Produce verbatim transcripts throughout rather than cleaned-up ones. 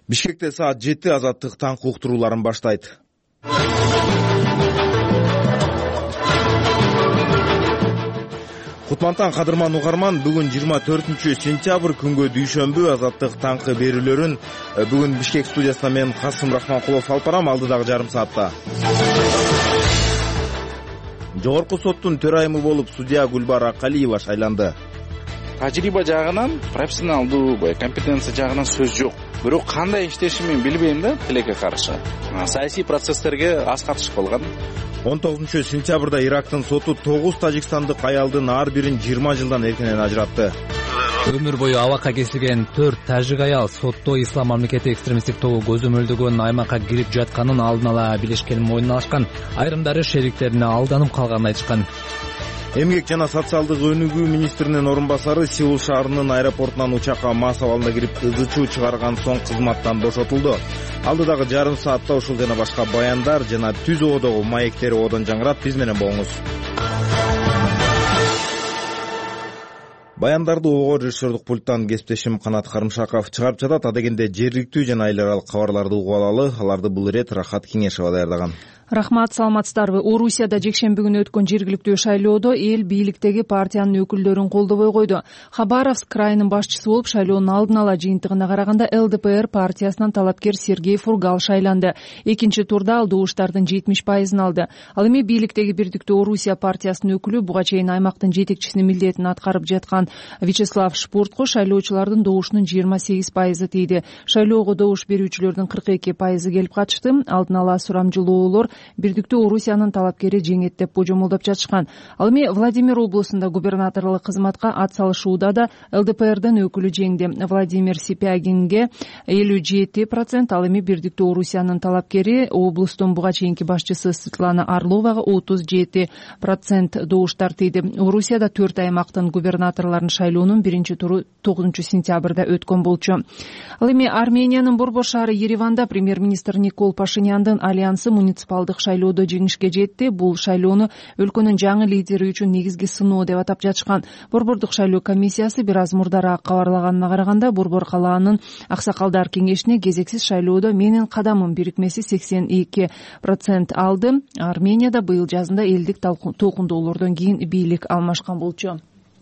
Бишкекте саат жети азаттык таңкы уктурууларын баштайт. Кутмантан кадырман угарман, бүгүн жыйырма төртүнчү сентябрь күнгө дүйшөмбү азаттык таңкы берүүлөрүн бүгүн Бишкек студиясында мен Касым Рахманкулов алып барам. Алдыдагы жарым саатта Жогорку соттун төрайымы болуп судья Гүлбара Акалиева шайланды. Тажрыйба жагынан, профессионалдуу, компетенция жагынан сөз жок. Бирок кандай иштешин мен билбейм да, тилекке каршы. Саясий процесстерге аз катышып калган. он тогузунчу сентябрда Ирактын соту тогуз тажикстандык аялдын ар бирин жыйырма жылдан эркинен ажыратты. Өмүр бою абакка кесилген төрт тажик аял сотто Ислам мамлекети экстремисттик тобу көзөмөлдөгөн аймакка кирип жатканын алдын ала билишкенин мойнуна алышкан. Айрымдары шериктерине алданып калганын айтышкан. Эмгек жана социалдык өнүгүү министринин орун басары Сеул шаарынын аэропортунан учакка мас абалда кирип ызы чуу чыгарган соң кызматтан бошотулду. Алдыдагы жарым саатта ушул жана башка баяндар жана түз оодогу маектери оодон жаңырат. Биз менен болуңуз. Баяндарды ого режиссердук пульттан кесиптешим Канат Карымшаков чыгарып жатат. Адегенде жергиликтүү жана эл аралык кабарларды угуп алалы. Аларды бул ирет Рахат Кеңешева даярдаган. Рахмат, саламатсыздарбы. Орусияда жекшемби күнү өткөн жергиликтүү шайлоодо эл бийликтеги партиянын өкүлдөрүн колдобой койду. Хабаровск крайынын башчысы болуп шайлоонун алдын ала жыйынтыгына караганда эл дэ пэ эр партиясынан талапкер Сергей Фургал шайланды. Экинчи турда ал добуштардын жетимиш пайызын алды. Ал эми бийликтеги Бирдиктүү Орусия партиясынын өкүлү, буга чейин аймактын жетекчисинин милдетин аткарып жаткан Вячеслав Шпуртко шайлоочулардын добушунун жыйырма сегиз пайызы тийди. Шайлоого добуш берүүчүлөрдүн кырк эки пайызы келип катышты. Алдын ала сурамжылоолор Бирдиктүү Орусиянын талапкери жеңет деп божомолдоп жатышкан. Ал эми Владимир облусунда губернаторлук кызматка ат салышууда да эл дэ пэ эрдин өкүлү жеңди. Владимир Сипягинге элүү жети процент, ал эми Бирдиктүү Орусиянын талапкери облустун буга чейинки башчысы Светлана Орловага отуз жети процент добуштар тийди. Орусияда төрт аймактын губернаторлорун шайлоонун биринчи туру тогузунчу сентябрда өткөн болчу. Ал эми Армениянын борбор шаары Ереванда премьер-министр Никол Пашиняндын альянсы муниципалдык шайлоодо жеңишке жетти. Бул шайлоону өлкөнүн жаңы лидери үчүн негизги сыноо деп атап жатышкан. Борбордук шайлоо комиссиясы бир аз мурдараак кабарлаганына караганда, Борбор калаанын аксакалдар кеңешине кезексиз шайлоодо менин кадамым бирикмеси сексен эки процент алды. Арменияда быйыл жазында элдик толкундоолордон кийин бийлик алмашкан болчу.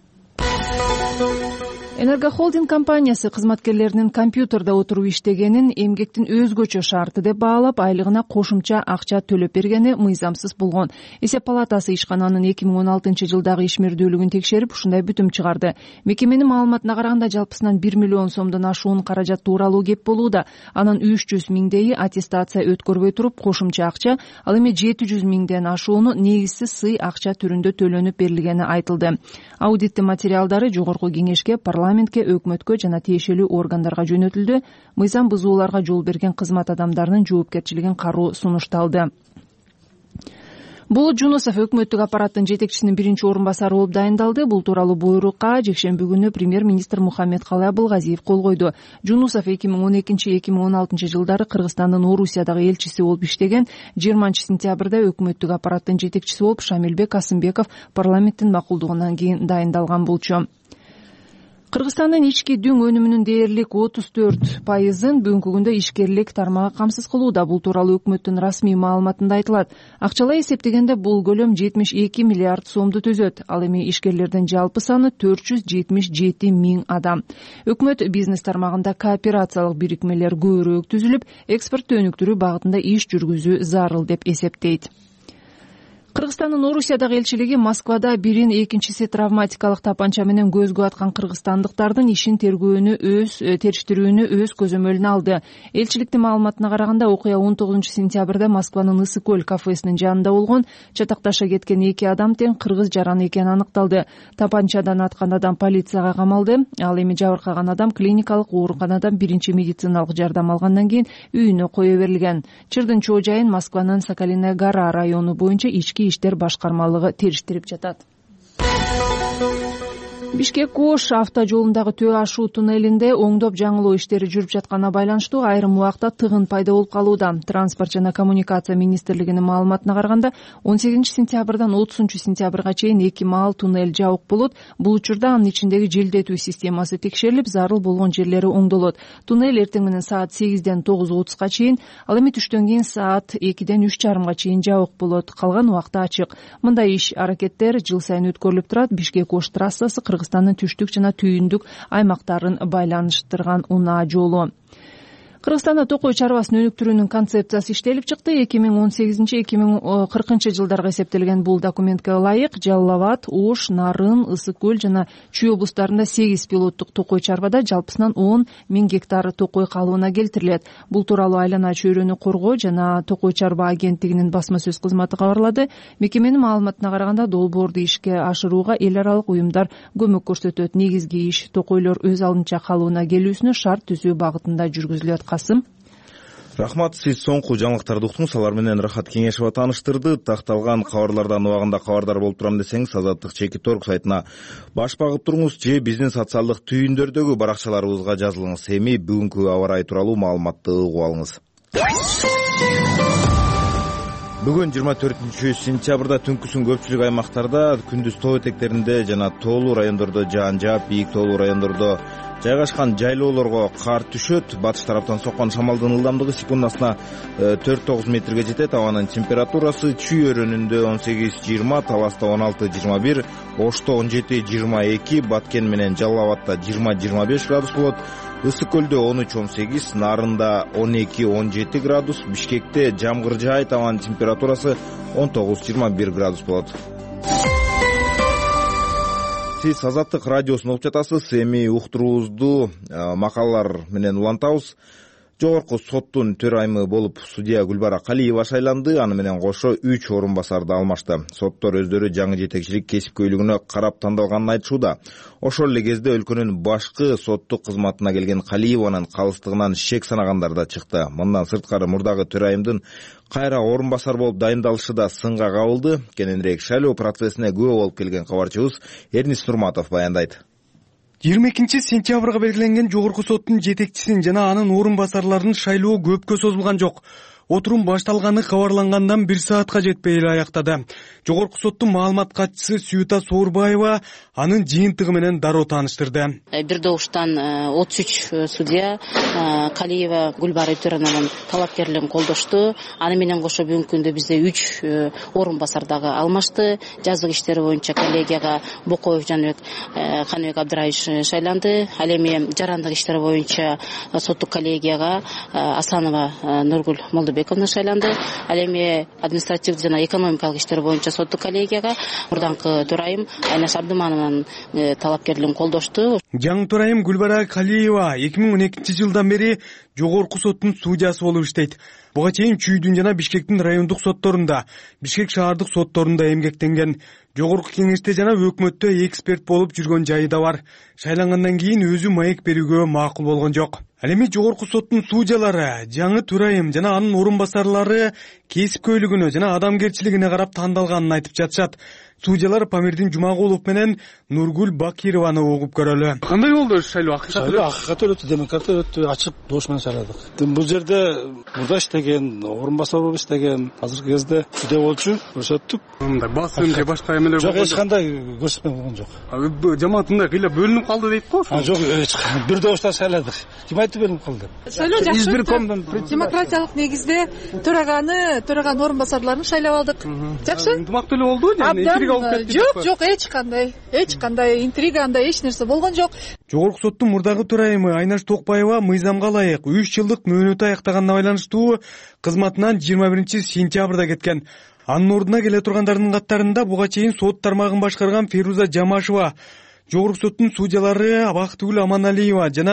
Энергохолдинг компаниясы кызматкерлеринин компьютерде отуруп иштегенин эмгектин өзгөчө шарты деп баалап, айлыгына кошумча акча төлөп бергени мыйзамсыз болгон. Эсеп палатасы ишкананын эки миң он алтынчы жылдагы ишмердүүлүгүн текшерип, ушундай бүтүм чыгарды. Мекеменин маалыматына караганда, жалпысынан бир миллион сомдон ашуун каражат тууралуу кеп болууда. Анын үч жүз миңдейи аттестация өткөрбөй туруп кошумча акча, ал эми жети жүз миңден ашууну негизсиз сый акча түрүндө төлөнүп берилгени айтылды. Аудиттин материалдары жогорку кеңешке, парламентке, өкмөткө жана тиешелүү органдарга жөнөтүлдү. Мыйзам бузууларга жол берген кызмат адамдарынын жоопкерчилигин кароо сунушталды. Болот Жунусов өкмөттүк аппараттын жетекчисинин биринчи орун басары болуп дайындалды. Бул тууралуу буйрукка жекшемби күнү премьер-министр Мухаммедкалый Абылгазиев кол койду. Жунусов эки миң он экинчи — эки миң он алтынчы жылдары Кыргызстандын Орусиядагы элчиси болуп иштеген. жыйырманчы сентябрда өкмөттүк аппараттын жетекчиси болуп Шамилбек Асымбеков парламенттин макулдугунан кийин дайындалган болчу. Кыргызстандын ички дүң өнүмүнүн дээрлик отуз төрт пайызын бүгүнкү күндө ишкерлик тармагы камсыз кылууда. Бул тууралуу өкмөттүн расмий маалыматында айтылат. Акчалай эсептегенде бул көлөм жетимиш эки миллиард сомду түзөт. Ал эми ишкерлердин жалпы саны төрт жүз жетимиш жети миң адам. Өкмөт бизнес тармагында кооперациялык бирикмелер көбүрөөк түзүлүп, экспортту өнүктүрүү багытында иш жүргүзүү зарыл деп эсептейт. Кыргызстандын Орусиядагы элчилиги Москвада бирин, экинчиси травматикалык тапанча менен көзгө аткан кыргызстандыктардын ишин тергөөнү өз териштирүүнү өз көзөмөлүнө алды. Элчиликтин маалыматына караганда, окуя он тогузунчу сентябрда Москванын Ысык көл кафесинин жанында болгон. Чатакташа кеткен эки адам тең кыргыз жаран экени аныкталды. Тапанчадан аткан адам полицияга камалды. Ал эми жабыркаган адам клиникалык ооруканадан биринчи медициналык жардам алгандан кийин үйүнө кое берилген. Чырдын чоо жайын Москванын Соколиная гора району боюнча ички иштер башкармалыгы териштирип жатат. Бишкек Ош авто жолундагы Төө ашуу туннелинде оңдоп жаңылоо иштери жүрүп жатканына байланыштуу айрым убакта тыгын пайда болуп калууда. Транспорт жана коммуникация министрлигинин маалыматына караганда он сегизинчи сентябрдан отузунчу сентябрга чейин эки маал туннель жабык болот. Бул учурда анын ичиндеги желдетүү системасы текшерилип, зарыл болгон жерлери оңдолот. Туннель эртең менен саат сегизден тогуз отузга чейин, ал эми түштөн кийин саат экиден үч жарымга чейин жабык болот. Калган убакта ачык. Мындай иш аракеттер жыл сайын өткөрүлүп турат. Бишкек Ош трассасы Кыргызстандын түштүк жана түйүндүк аймактарын байланыштырган унаа жолу. Кыргызстанда токой чарбасын өнүктүрүүнүн концепциясы иштелип чыкты. эки миң он сегизинчи эки миң кыркынчы жылдарга эсептелген бул документке ылайык Жалал абад, Ош, Нарын, Ысык көл жана Чүй облустарында сегиз пилоттук токой чарбада жалпысынан он миң гектар токой калыбына келтирилет. Бул тууралуу Айлана чөйрөнү коргоо жана токой чарба агенттигинин басма сөз кызматы кабарлады. Мекеменин маалыматына караганда долбоорду ишке ашырууга эл аралык уюмдар көмөк көрсөтөт. Негизги иш токойлор өз алдынча калыбына келүүсүнө шарт түзүү багытында жүргүзүлөт. Рахмат, сиз соңку жаңылыктарды уктуңуз. Алар менен Рахат Кеңешова тааныштырды. Такталган кабарлардан убагында кабардар болуп турам десеңиз, Азаттык чекит точка орг сайтына баш багып туруңуз же биздин социалдык түйүндөрдөгү баракчаларыбызга жазылыңыз. Эми бүгүнкү аба ырайы тууралуу маалыматты угуп алыңыз. Бүгүн жыйырма төртүнчү сентябрда түнкүсүн көпчүлүк аймактарда, күндүз тоо этектеринде жана тоолуу райондордо жаан жаап, бийик тоолуу райондордо жайгашкан жайлоолорго кар түшөт. Батыш тараптан соккон шамалдын ылдамдыгы секундасына төрт тогуз метрге жетет. Абанын температурасы Чүй өрөөнүндө он сегиз жыйырма, Таласта он алты жыйырма бир, Ошто он жети жыйырма эки, Баткен менен Жалал абадта жыйырма жыйырма беш градус болот. Ысык көлдө он үч он сегиз, Нарында он эки он жети градус, Бишкекте жамгыр жаайт, абанын температурасы он тогуз жыйырма бир градус болот. Сиз Азаттык радиосун угуп жатасыз. Эми уктуруубузду макалалар менен улантабыз. Жогорку соттун төрайымы болуп судья Гүлбара Калиева шайланды. Аны менен кошо үч орун басарды алмашты. Соттор өздөрү жаңы жетекчилик кесипкөйлүгүнө карап тандалганын айтышууда. Ошол эле кезде өлкөнүн башкы соттук кызматына келген Калиеванын калыстыгынан шек санагандар да чыкты. Мындан сырткары мурдагы төрайымдын кайра орун басар болуп дайындалышы да сынга кабылды. Кененирээк шайлоо процессине күбө болуп келген кабарчыбыз Эрнис Нурматов баяндайт. жыйырма экинчи сентябрга белгиленген жогорку соттун жетекчисин жана анын орун басарларын шайлоо көпкө созулган жок. Отурум башталганы кабарлангандан бир саатка жетпей эле аяктады. Жогорку соттун маалымат катчысы Сүйүта Соорбаева анын жыйынтыгы менен дароо тааныштырды. Бир добуштан отуз үч судья Калиева Гүлбара Төрөнөнүн талапкерлигин колдошту. Аны менен кошо бүгүнкү күндө бизде үч орун басар дагы алмашты. Жазык иштери боюнча коллегияга Бокоев Жаныбек Каныбек Абдыраевич шайланды. Ал эми жарандык иштери боюнча соттук коллегияга Асанова Нургүл Молдобековна шайланды. Ал эми административдик жана экономикалык иштер боюнча соттук коллегияга мурданкы төрайым Айнаш Абдымановнун талапкерлигин колдошту. Жаңы төрайым Гүлбара Калиева эки миң он экинчи жылдан бери жогорку соттун судьясы болуп иштейт. Буга чейин Чүйдүн жана Бишкектин райондук сотторунда, Бишкек шаардык сотторунда эмгектенген. Жогорку кеңеште жана өкмөттө эксперт болуп жүргөн жайы да бар. Шайлангандан кийин өзү маек берүүгө макул болгон жок. Ал эми жогорку соттун судьялары, жаңы төрайым жана анын орун басарлары кесипкөйлүгүнө жана адамгерчилигине карап тандалганын айтып жатышат. Судьялар Памирдин Жумагулов менен Нургүл Бакированы угуп көрөлү. Кандай болду шайлоо? Шайлоо акыйкатуу өтү, демократия өтү, ачык добуш менен шайладык. Бул жерде мурда иштеген, орун басар болуп иштеген, азыркы кезде судья болчу, көрсөттүк. Мындай басым же башка эмелер жок, эч кандай көрсөтмө болгон жок. Жамаат мындай кыйла бөлүнүп калды дейт го. Жок, бир добуштан шайладык. Ким айтты бөлүнүп калды? Шайлоо жакшы. Демократиялык негизде төраганы, төраган орун басарларын шайлап алдык. Жакшы. Ынтымактуу эле болду, жана Жок, жок, эч кандай, эч кандай интрига, андай эч нерсе болгон жок. Жогорку соттун мурдагы төрайымы Айнаш Токпаева мыйзамга ылайык үч жылдык мөөнөтү аяктаганына байланыштуу кызматынан жыйырма биринчи сентябрда кеткен. Анын ордуна келе тургандардын катарында буга чейин сот тармагын башкарган Феруза Жамашева, жогорку соттун судьялары Бактыгүл Аманалиева жана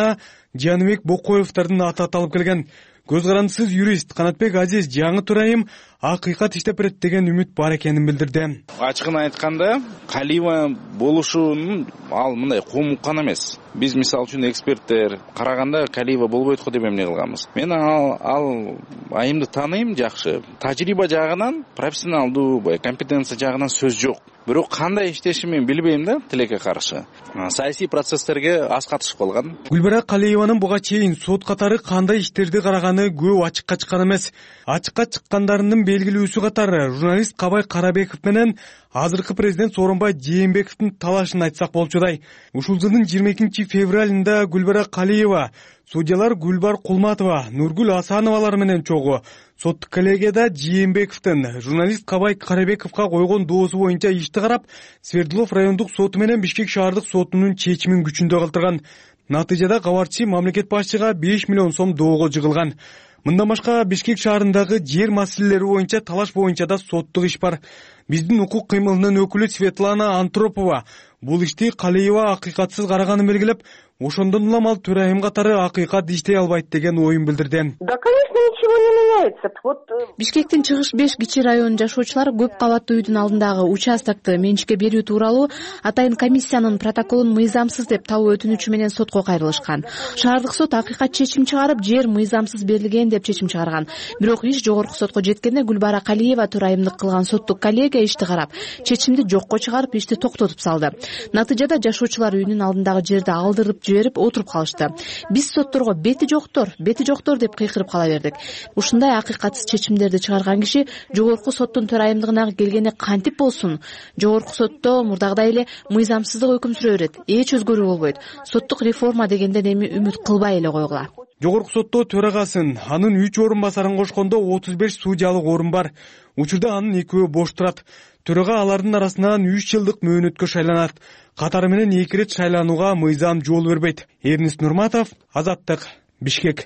Жаныбек Бокоевдордун аты аталып келген. Көз карандысыз юрист Канатбек Азиз жаңы турайым акыйкат иштеп берет деген үмүт бар экенин билдирди. Ачыгын айтканда, Калиева болушунун ал мындай коомуккан эмес. Биз мисалы үчүн эксперттер караганда Калиева болбойт го деп эмне кылганбыз. Мен ал, ал айымды тааныйм жакшы. Тажрыйба жагынан, профессионалдуу, компетенция жагынан сөз жок. Бирок кандай иштешин мен билбейм да, тилекке каршы. Саясий процесстерге аз катышып калган. Гүлбара Калиеванын буга чейин сот катары кандай иштерди караганы көп ачыкка чыккан эмес. Ачыкка чыккандарынын белгилүүсү катары журналист Кабай Карабеков менен азыркы президент Сооронбай Жээнбековдун талашын айтсак болчудай. Ушул жылдын жыйырма экинчи февралында Гүлбара Калиева судьялар Гүлбар Кулматова, Нургүл Асановалар менен чогуу соттук коллегияда Жээнбековдун журналист Кабай Карабековго койгон доосу боюнча ишти карап, Свердлов райондук соту менен Бишкек шаардык сотунун чечимин күчүндө калтырган. Натыйжада кабарчы мамлекет башчыга беш миллион сом доого жыгылган. Мындан башка Бишкек шаарындагы жер маселелери боюнча талаш боюнча да соттук иш бар. Биздин укук кыймылынын өкүлү Светлана Антропова бул ишти Калиева акыйкатсыз караганын белгилеп, ошондон улам ал төрайым катары акыйкат иштей албайт деген оюн билдирди. Да, конечно, ничего не меняется. Вот Бишкектин чыгыш беш кичи районунун жашоочулары көп кабаттуу үйдүн алдындагы участокты менчикке берүү тууралуу атайын комиссиянын протоколун мыйзамсыз деп табуу өтүнүчү менен сотко кайрылышкан. Шаардык сот акыйкат чечим чыгарып, жер мыйзамсыз берилген деп чечим чыгарган. Бирок иш жогорку сотко жеткенде Гүлбара Калиева төрайымдык кылган соттук коллегия ишти карап, чечимди жокко чыгарып, ишти токтотуп салды. Натыйжада жашоочулар үйүнүн алдындагы жерди алдырып жиберип отуруп калышты. Биз сотторго бети жоктор, бети жоктор деп кыйкырып кала бердик. Ушундай акыйкатсыз чечимдерди чыгарган киши жогорку соттун төрайымдыгына келгенде кантип болсун? Жогорку сотто мурдагыдай эле мыйзамсыздык өкүм сүрө берет. Эч өзгөрүү болбойт. Соттук реформа дегенден эми үмүт кылбай эле койгула. Жогорку сотто төрагасын, анын үч орун басарын кошкондо отуз беш судьялык орун бар. Учурда анын экөө бош турат. Төрага алардын арасынан үч жылдык мөөнөткө шайланат. Катары менен эки ирет шайланууга мыйзам жол бербейт. Эрнис Нурматов, Азаттык, Бишкек.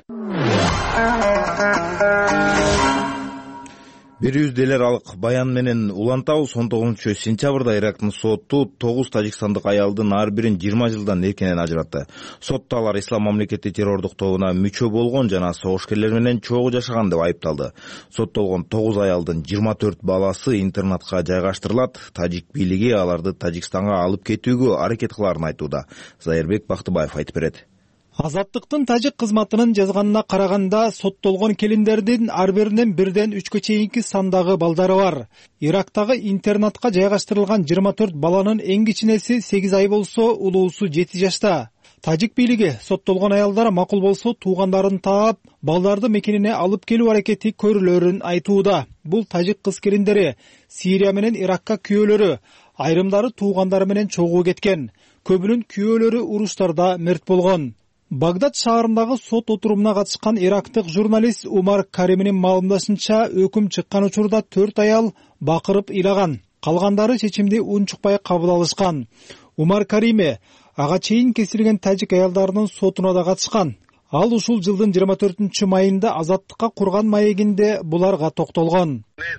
Берүүбүз делер алык баян менен улантабыз. он тогузунчу сентябрда Ирактын соту тогуз тажикстандык аялдын ар бирин жыйырма жылдан эркинен ажыратты. Сотто алар ислам мамлекети террордук тобуна мүчө болгон жана согушкерлер менен чогуу жашаган деп айыпталды. Соттолгон тогуз аялдын жыйырма төрт баласы интернатка жайгаштырылат. Тажик бийлиги аларды Тажикстанга алып кетүүгө аракет кыларын айтууда. Зайырбек Бактыбаев айтып берет. Азаттыктын тажик кызматынын жазганына караганда соттолгон келиндердин ар биринин бирден үчкө чейинки сандагы балдары бар. Ирактагы интернатка жайгаштырылган жыйырма төрт баланын эң кичинеси сегиз ай болсо, улуусу жети жашта. Тажик бийлиги соттолгон аялдар макул болсо туугандарын таап, балдарды мекенине алып келүү аракети көрүлөрүн айтууда. Бул тажик кыз келиндери Сирия менен Иракка күйөөлөрү, айрымдары туугандары менен чогуу кеткен. Көбүнүн күйөөлөрү уруштарда мерт болгон. Багдад шаарындагы сот отурумуна катышкан ирактык журналист Умар Кариминин маалымдашынча, өкүм чыккан учурда төрт аял бакырып ыйлаган. Калгандары чечимди унчукпай кабыл алышкан. Умар Кариме ага чейин кесилген тажик аялдарынын сотуна да катышкан. Ал ушул жылдын жыйырма төртүнчү майында Азаттыкка курган маегинде буларга токтолгон.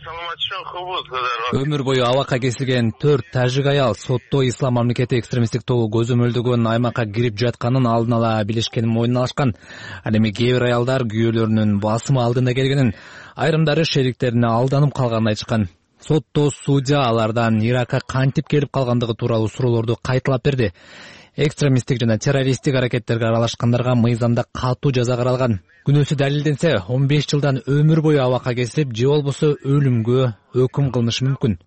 Өмүр бою абакка кесилген төрт тажик аял сотто ислам мамлекети экстремисттик тобу көзөмөлдөгөн аймакка кирип жатканын алдын ала билишкенин мойнуна алышкан. Ал эми кээ бир аялдар күйөөлөрүнүн басымы алдына келгенин, айрымдары шериктерине алданып калганын айтышкан. Сотто судья алардан Иракка кантип келип калгандыгы тууралуу суроолорду кайталап берди. Экстремисттик жана террористтик аракеттерге аралашкандарга мыйзамда катуу жаза каралган. Күнөөсү далилденсе, он беш жылдан өмүр бою абакка кесилип, же болбосо өлүмгө өкүм кылынышы мүмкүн.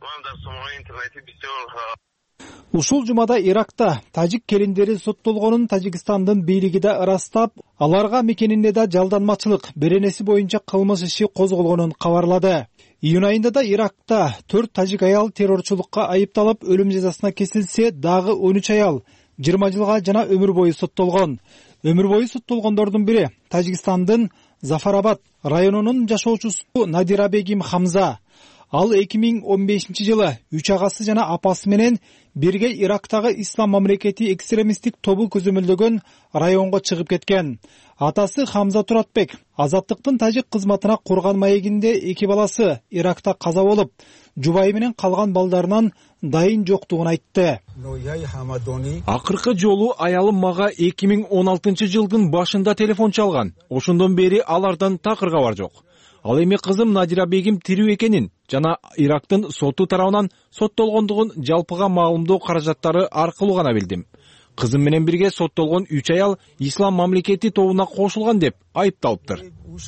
Ушул жумада Иракта тажик келиндери соттолгонун Тажикстандын бийлиги да ырастап, аларга мекенинде да жалданмачылык, беренеси боюнча кылмыш иши козголгонун кабарлады. Июнь айында да Иракта төрт тажик аял террорчулукка айыпталып, өлүм жазасына кесилсе, дагы он үч аял жыйырма жылга жана өмүр бою соттолгон. Өмүр бою соттолгондордун бири Тажикстандын Зафарабад районунун жашоочусу Надира Бегим Хамза. Ал эки миң он бешинчи жылы үч агасы жана апасы менен бирге Ирактагы Ислам мамлекети экстремисттик тобу көзөмөлдөгөн районго чыгып кеткен. Атасы Хамза Туратбек Азаттыктын тажик кызматына курган маегинде эки баласы Иракта каза болуп, жубайы менен калган балдарынан дайын жоктугун айтты. Акыркы жолу аялым мага эки миң он алтынчы жылдын башында телефон чалган. Ошондон бери алардан такыр кабар жок. Ал эми кызым Надира бегим тирүү экенин жана Ирактын соту тарабынан соттолгондугун жалпыга маалымдоо каражаттары аркылуу гана билдим. Кызым менен бирге соттолгон үч аял Ислам мамлекети тобуна кошулган деп айыпталыптыр.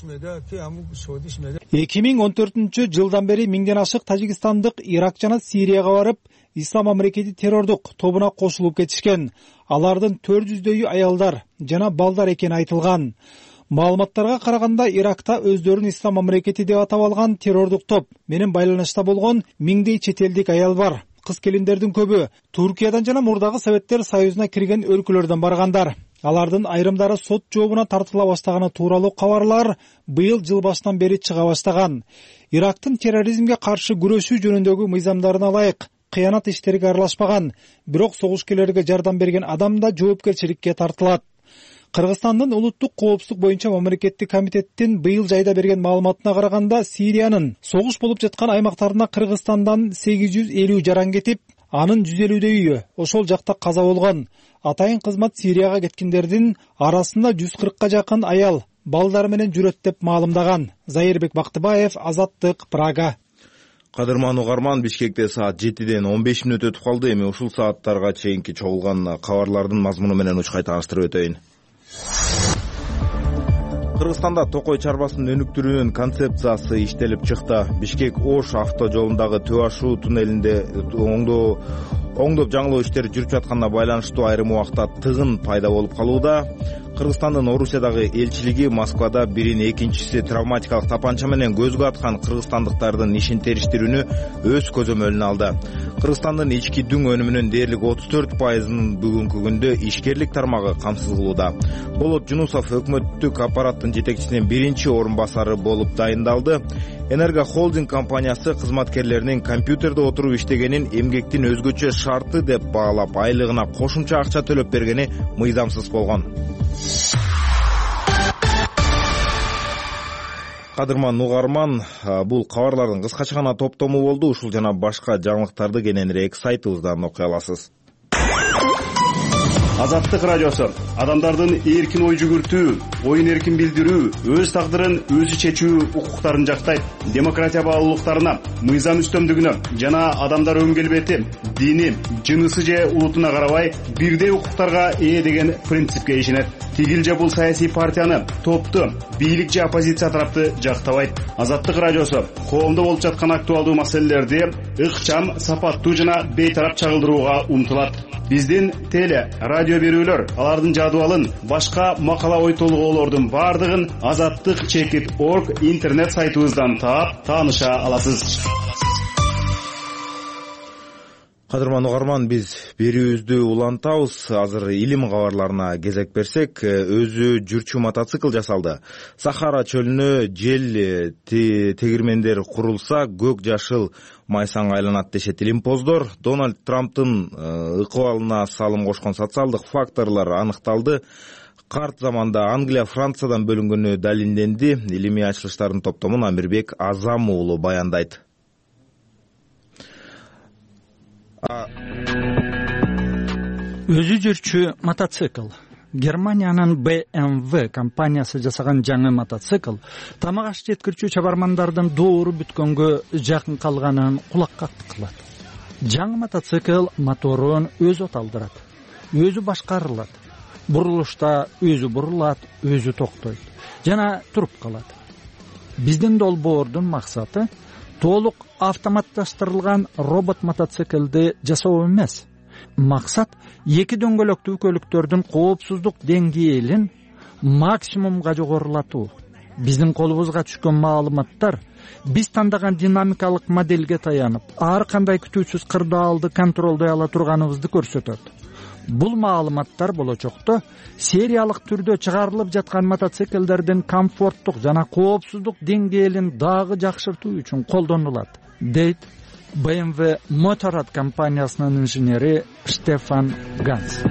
эки миң он төртүнчү жылдан бери миңден ашык тажикстандык Ирак жана Сирияга барып, Ислам мамлекети террордук тобуна кошулуп кетишкен. Алардын төрт жүздөйү аялдар жана балдар экени айтылган. Маалыматтарга караганда Иракта өздөрүн Ислам мамлекети деп атап алган террордук топ менен байланышта болгон миңдей чет элдик аял бар. Кыз келиндердин көбү Туркиядан жана мурдагы Советтер Союзуна кирген өлкөлөрдөн баргандар. Алардын айрымдары сот жообуна тартыла баштаганы тууралуу кабарлар быйыл жыл башынан бери чыга баштаган. Ирактын терроризмге каршы күрөшүү жөнүндөгү мыйзамдарына ылайык кыянат иштериге аралашпаган, бирок согушкерлерге жардам берген адам да жоопкерчиликке тартылат. Кыргызстандын улуттук коопсуздук боюнча мамлекеттик комитеттин быйыл жайда берген маалыматына караганда, Сириянын согуш болуп жаткан аймактарына Кыргызстандан сегиз жүз элүү жаран кетип, анын жүз элүүдөйү ошол жакта каза болгон. Атайын кызмат Сирияга кеткендердин арасында жүз кыркка жакын аял балдар менен жүрөт деп маалымдаган. Зайырбек Бактыбаев, Азаттык, Прага. Кадырман угарман, Бишкекте саат жетиден он беш мүнөт өтүп калды. Эми ушул сааттарга чейинки чогулган кабарлардын мазмуну менен учкай таныштырып өтөйүн. Кыргызстанда токой чарбасын өнүктүрүүнүн концепциясы иштелип чыкты. Бишкек-Ош авто жолундагы Төө ашуу туннелинде оңдоп жаңылоо иштери жүрүп жатканына байланыштуу айрым убакта тыгын пайда болуп калууда. Кыргызстандын Орусиядагы элчилиги Москвада бирин экинчиси травматикалык тапанча менен көзгө аткан кыргызстандыктардын ишин териштирүүнү өз көзөмөлүнө алды. Кыргызстандын ички дүң өнүмүнүн дээрлик отуз төрт пайызын бүгүнкү күндө ишкерлик тармагы камсыз кылууда. Болот Жунусов өкмөттүк аппараттын жетекчисинин биринчи орун басары болуп дайындалды. Энерго холдинг компаниясы кызматкерлеринин компьютерде отуруп иштегенин эмгектин өзгөчө шарты деп баалап, айлыгына кошумча акча төлөп бергени мыйзамсыз болгон. Кадырман угарман, бул кабарлардын кыскача гана топтому болду. Ушул жана башка жаңылыктарды кененирээк сайтыбыздан окуй аласыз. Азаттык радиосу адамдардын эркин ой жүгүртүү, оюн эркин билдирүү, өз тагдырын өзү чечүү укуктарын жактайт. Демократия баалуулуктарына, мыйзам үстөмдүгүнө жана адамдар өн келбети, дини, жынысы же улутуна карабай бирдей укуктарга ээ деген принципке ишенет. Тигил же бул саясий партияны, топту, бийлик же оппозиция тарапты жактабайт. Азаттык радиосу коомдо болуп жаткан актуалдуу маселелерди ыкчам, сапаттуу жана бейтарап чагылдырууга умтулат. Биздин теле, радио берүүлөр, алардын жадыбалын, башка макала ой толгоолордун бардыгын азаттык чекит точка орг интернет сайтыбыздан таап, тааныша аласыз. Кадырман угарман, биз берүүбүздү улантабыз. Азыр илим кабарларына кезек берсек, өзү жүрчү мотоцикл жасалды. Сахара чөлүнө жел тегирмендер курулса, көк жашыл майсаңга айланат дешет илимпоздор. Дональд Трамптын ыкыбалына салым кошкон социалдык факторлор аныкталды. Карт заманда Англия Франциядан бөлүнгөнү далилденди. Илимий ачылыштардын топтомун Амирбек Азам уулу баяндайт. Өзү жүрчү мотоцикл. Германиянын бэ эм вэ компаниясы жасаган жаңы мотоцикл тамак аш жеткирүүчү чабармандардын доору бүткөнгө жакын калганын кулакка кылат. Жаңы мотоцикл моторун өзү оталдырат, өзү башкарылат. Бурулушта өзү бурулат, өзү токтойт жана туруп калат. Биздин долбоордун максаты толук автоматташтырылган робот мотоциклди жасоо эмес. Максат эки дөңгөлөктүү көлүктөрдүн коопсуздук деңгээлин максимумга жогорулатуу. Биздин колубузга түшкөн маалыматтар биз тандаган динамикалык моделге таянып, ар кандай күтүүсүз кырдаалды контролдой ала турганыбызды көрсөтөт. Бул маалыматтар болочокто сериялык түрдө чыгарылып жаткан мотоциклдердин комфорттук жана коопсуздук деңгээлин дагы жакшыртуу үчүн колдонулат. дейт бэ эм вэ Motorrad компаниясынын инженери Штефан Ганс.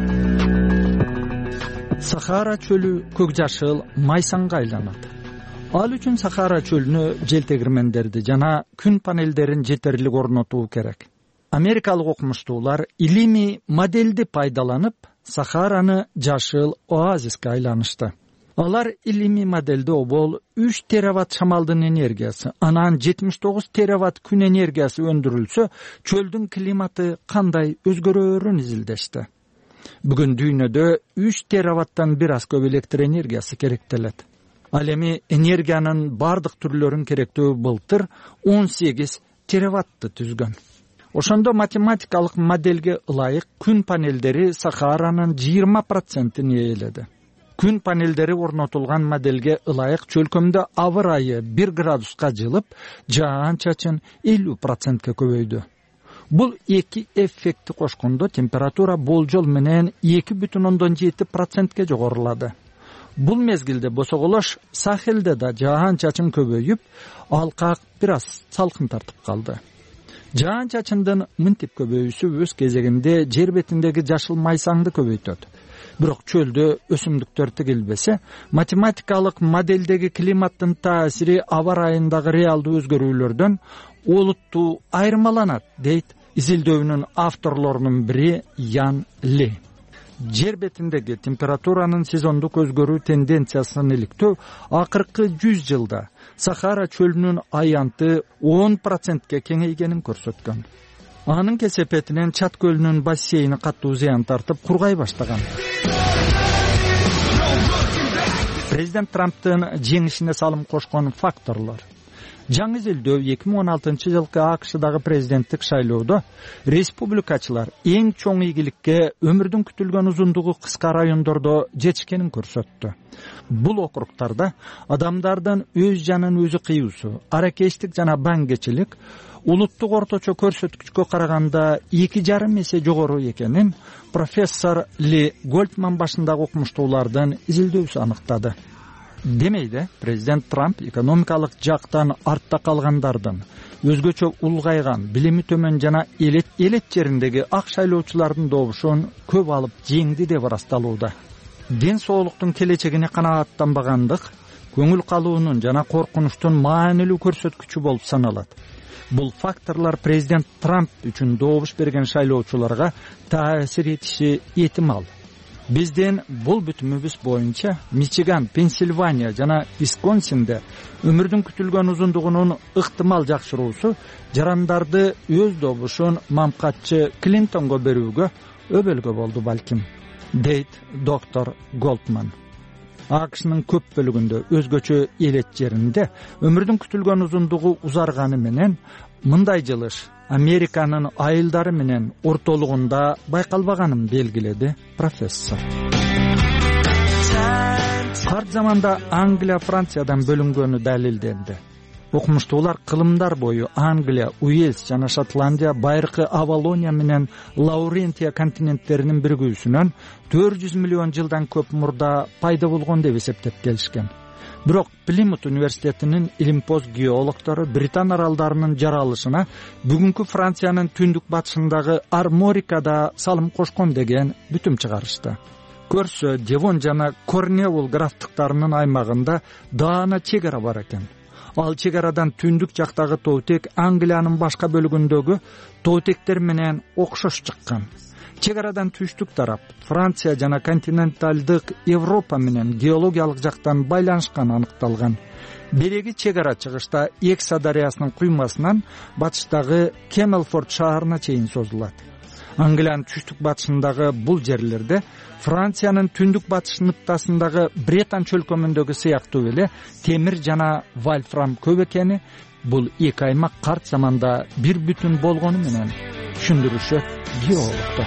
Сахара чөлү көк жашыл майсанга айланат. Ал үчүн Сахара чөлүнө желтегирмендерди жана күн панелдерин жетерлик орнотуу керек. Америкалык окумуштуулар илимий моделди пайдаланып Сахараны жашыл оазиске айланышты. Алар илимий моделде обол үч тераватт шамалдын энергиясы, анан жетимиш тогуз тераватт күн энергиясы өндүрүлсө, чөлдүн климаты кандай өзгөрөөрүн изилдешти. Бүгүн дүйнөдө үч тераваттан бир аз көп электр энергиясы керектелет. Ал эми энергиянын бардык түрлөрүн керектөө былтыр он сегиз тераватты түзгөн. Ошондо математикалык моделге ылайык күн панелдери Сахаранын жыйырма процентин ээледи. Күн панелдери орнотулган моделге ылайык чөлкөмдө аба ырайы бир градуска жылып, жаан-чачын элүү процентке көбөйдү. Бул эки эффектти кошкондо температура болжол менен эки бүтүн ондон жети процентке жогорулады. Бул мезгилде босоголош Сахелде да жаан-чачын көбөйүп, алкак бир аз салкын тартып калды. Жаан-чачындын мынтип көбөйүүсү өз кезегинде жер бетиндеги жашыл майсаңды көбөйтөт. Бирок чөлдө өсүмдүктөр тигилбесе, математикалык моделдеги климаттын таасири аба ырайындагы реалдуу өзгөрүүлөрдөн олуттуу айырмаланат, дейт изилдөөнүн авторлорунун бири Ян Ли. Жер бетиндеги температуранын сезондук өзгөрүү тенденциясын иликтөө акыркы жүз жылда Сахара чөлүнүн аянты он процентке кеңейгенин көрсөткөн. Анын кесепетинен Чад көлүнүн бассейни катуу зыян тартып кургай баштаган. Президент Трамптын жеңишине салым кошкон факторлор. Жаңы изилдөө эки миң он алтынчы жылкы АКШдагы президенттик шайлоодо республикачылар эң чоң ийгиликке өмүрдүн күтүлгөн узундугу кыска райондордо жетишкенин көрсөттү. Бул округтарда адамдардын өз жанын өзү кыюусу, аракечтик жана баңгечилик улуттук орточо көрсөткүчкө караганда эки жарым эсе жогору экенин профессор Ли Гольдман башындагы окумуштуулардын изилдөөсү аныктады. Демейде, президент Трамп экономикалык жактан артта калгандардын, өзгөчө улгайган, билими төмөн жана элет элет жериндеги ак шайлоочулардын добушун көп алып жеңди деп ырасталууда. Ден соолуктун келечегине канааттанбагандык көңүл калуунун жана коркунучтун маанилүү көрсөткүчү болуп саналат. Бул факторлор президент Трамп үчүн добуш берген шайлоочуларга таасир этиши этимал. Бизден бул бүтүмүбүз боюнча Мичиган, Пенсильвания жана Висконсинде өмүрдүн күтүлгөн узундугунун ыктымал жакшыруусу жарандарды өз добушун мамкатчы Клинтонго берүүгө өбөлгө болду балким, дейт доктор Голдман. АКШнын көп бөлүгүндө өзгөчө элет жеринде өмүрдүн күтүлгөн узундугу узарганы менен мындай жылыш Американын айылдары менен ортолугунда байкалбаганын белгиледи профессор. Карт заманда Англия Франциядан бөлүнгөнү далилденди. Окумуштуулар кылымдар бою Англия, Уэльс жана Шотландия байыркы Авалония менен Лаурентия континенттеринин биригүүсүнөн төрт жүз миллион жылдан көп мурда пайда болгон деп эсептеп келишкен. Бирок Плимут университетинин илимпоз геологтору Британ аралдарынын жаралышына бүгүнкү Франциянын түндүк батышындагы Арморикада салым кошкон деген бүтүм чыгарышты. Көрсө, Девон жана Корнеул графтыктарынын аймагында даана чегара бар экен. Ал чегарадан түндүк жактагы тоотек Англиянын башка бөлүгүндөгү тоотектер менен окшош чыккан. Чегарадан түштүк тарап Франция жана континенталдык Европа менен геологиялык жактан байланышканы аныкталган. Береги чегара чыгышта Экса дарыясынын куймасынан батыштагы Кемелфорд шаарына чейин созулат. Англиянын түштүк батышындагы бул жерлерде Франциянын түндүк батыш ныктасындагы Бретань чөлкөмүндөгү сыяктуу эле темир жана вольфрам көп экени бул эки аймак карт заманда бир бүтүн болгону менен түшүндүрүшөт геологдор.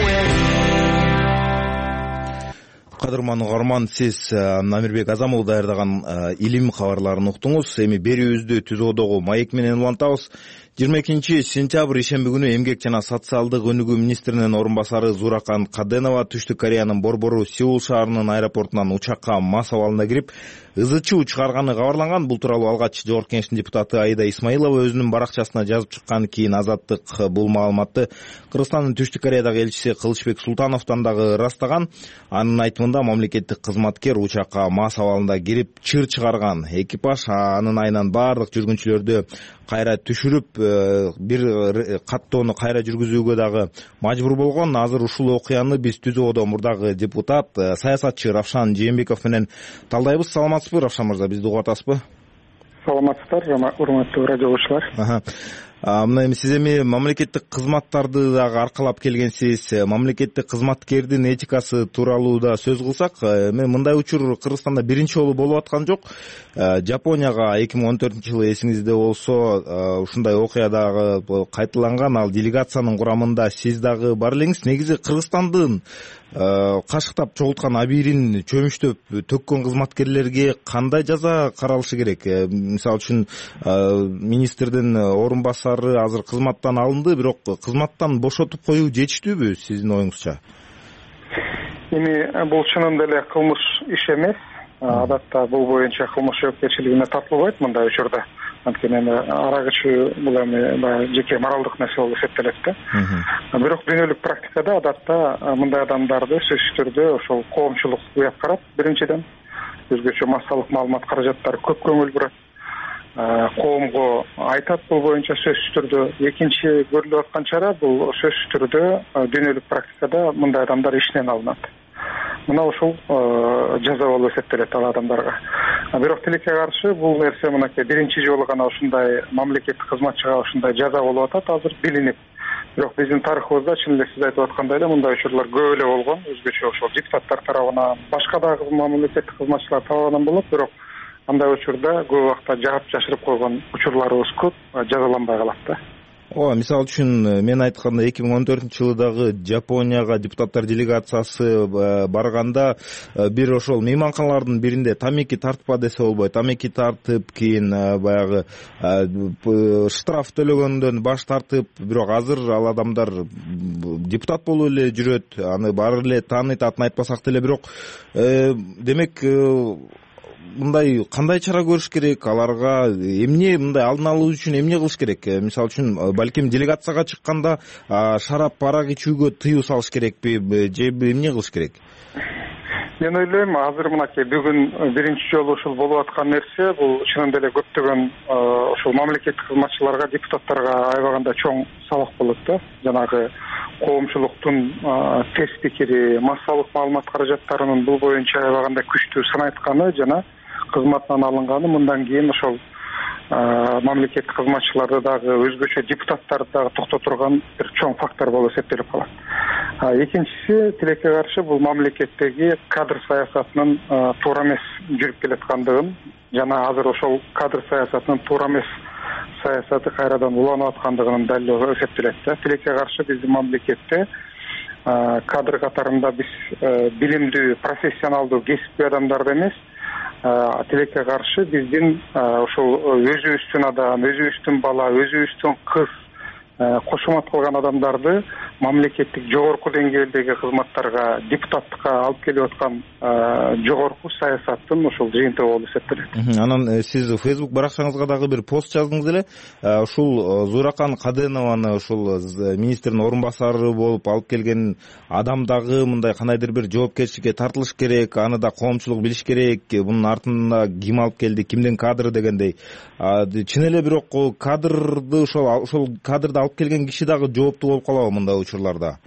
Кадырман угарман, сиз Намирбек Азамов даярдаган илим кабарларын уктуңуз. Эми берүүбүздү Түз Одогу маек менен улантабыз. жыйырма экинчи сентябрь ишемби күнү эмгек жана социалдык өнүгүү министринин орун басары Зуракан Каденова Түштүк Кореянын борбору Сеул шаарынын аэропортунан учакка мас абалында кирип ызы чуу чыгарганы кабарланган. Бул тууралуу алгач Жогорку Кеңештин депутаты Аида Исмаилова өзүнүн баракчасына жазып чыккан. Кийин Азаттык бул маалыматты Кыргызстандын Түштүк Кореядагы элчиси Кылычбек Султановдон дагы ырастаган. Анын айтымында мамлекеттик кызматкер учакка мас абалында кирип чыр чыгарган. Экипаж анын айынан баардык жүргүнчүлөрдү кайра түшүрүп бир каттоону кайра жүргүзүүгө дагы мажбур болгон. Азыр ушул окуяны биз Түзөөдөн мурдагы депутат саясатчы Равшан Жээнбеков менен талдайбыз. Саламатсызбы, Равшан мырза, бизди угуп атасызбы? Саламатсыздар, урматтуу радиолучулар. Мына эми сиз эми мамлекеттик кызматтарды дагы аркалап келгенсиз. Мамлекеттик кызматкердин этикасы тууралуу да сөз кылсак, эми мындай учур Кыргызстанда биринчи жолу болуп аткан жок. Жапонияга эки миң он төртүнчү жылы эсиңизде болсо ушундай окуя дагы кайталанган. Ал делегациянын курамында сиз дагы бар элеңиз. Негизи Кыргызстандын кашыктап чогулткан абийирин чөмүштөп төккөн кызматкерлерге кандай жаза каралышы керек? Мисалы үчүн министрдин орун басары азыр кызматтан алынды, бирок кызматтан бошотуп коюу жетиштүүбү сиздин оюңузча? Эми бул чынында эле кылмыш иш эмес. Адатта бул боюнча кылмыш жоопкерчилигине тартылбайт мындай учурда. Анткени эми ара кечүү бул эми баягы жеке моралдык нерсе болуп эсептелет да. Бирок дүйнөлүк практикада адатта мындай адамдарды сөзсүз түрдө ошол коомчулук уят карап, биринчиден өзгөчө массалык маалымат каражаттары көп көңүл бурат. Коомго айтат бул боюнча сөзсүз түрдө. Экинчи көрүлүп аткан чара бул сөзсүз түрдө дүйнөлүк практикада мындай адамдар иштен алынат. Мына ушул жаза болуп эсептелет ал адамдарга. Бирок тилекке каршы бул нерсе мынакей биринчи жолу гана ушундай мамлекеттик кызматчыга ушундай жаза болуп атат, азыр билинип. Бирок биздин тарыхыбызда чын эле сиз айтып аткандай эле мындай учурлар көп эле болгон. Өзгөчө ошол депутаттар тарабынан, башка дагы мамлекеттик кызматчылар тарабынан болот, бирок андай учурда көп убакта жаап жашырып койгон учурларыбыз көп, жазаланбай калат да. Ооба, мисалы үчүн мен айткандай эки миң он төртүнчү жылы дагы Жапонияга депутаттар делегациясы барганда бир ошол мейманканалардын биринде тамеки тартпа десе болбойт. Тамеки тартып, кийин баягы штраф төлөгөндөн баш тартып, бирок азыр ал адамдар депутат болуп эле жүрөт, аны баары эле тааныйт, атын айтпасак деле, бирок демек мындай кандай чара көрүш керек? Аларга эмне мындай алдын алуу үчүн эмне кылыш керек? Мисалы үчүн балким делегацияга чыкканда шарап, арак ичүүгө тыюу салыш керекпи же эмне кылыш керек? Мен ойлойм, азыр мынакей бүгүн биринчи жолу ушул болуп аткан нерсе бул чынында эле көптөгөн ушул мамлекеттик кызматчыларга, депутаттарга аябаганда чоң сабак болот да. Жанагы коомчулуктун тез пикири, массалык маалымат каражаттарынын бул боюнча аябаганда күчтүү сын айтканы жана кызматтан алынганы мындан кийин ошол мамлекеттик кызматчыларды дагы өзгөчө депутаттарды дагы токтотурган бир чоң фактор болуп эсептелип калат. Экинчиси, тилекке каршы бул мамлекеттеги кадр саясатынын туура эмес жүрүп келаткандыгын жана азыр ошол кадр саясатынын туура эмес саясаты кайрадан уланып аткандыгынын далили болуп эсептелет. Тилекке каршы биздин мамлекетте кадр катарында биз билимдүү, профессионалдуу, кесипкөй адамдарды эмес, тилекке каршы биздин ошол өзүбүздүн адам, өзүбүздүн бала, өзүбүздүн кыз кошумат кылган адамдарды мамлекеттик жогорку деңгээлдеги кызматтарга, депутаттыкка алып келип аткан жогорку саясаттын ошол жыйынтыгы болуп эсептелет. Анан сиз Facebook баракчаңызга дагы бир пост жаздыңыз эле. Ушул Зуракан Каденованы ушул министрдин орун басары болуп алып келген адам дагы мындай кандайдыр бир жоопкерчиликке тартылыш керек, аны да коомчулук билиш керек, бунун артында ким алып келди, кимдин кадры дегендей. Чын эле бирок кадрды ошол ошол кадрды алып келген киши дагы жооптуу болуп калабы мындай учурларда?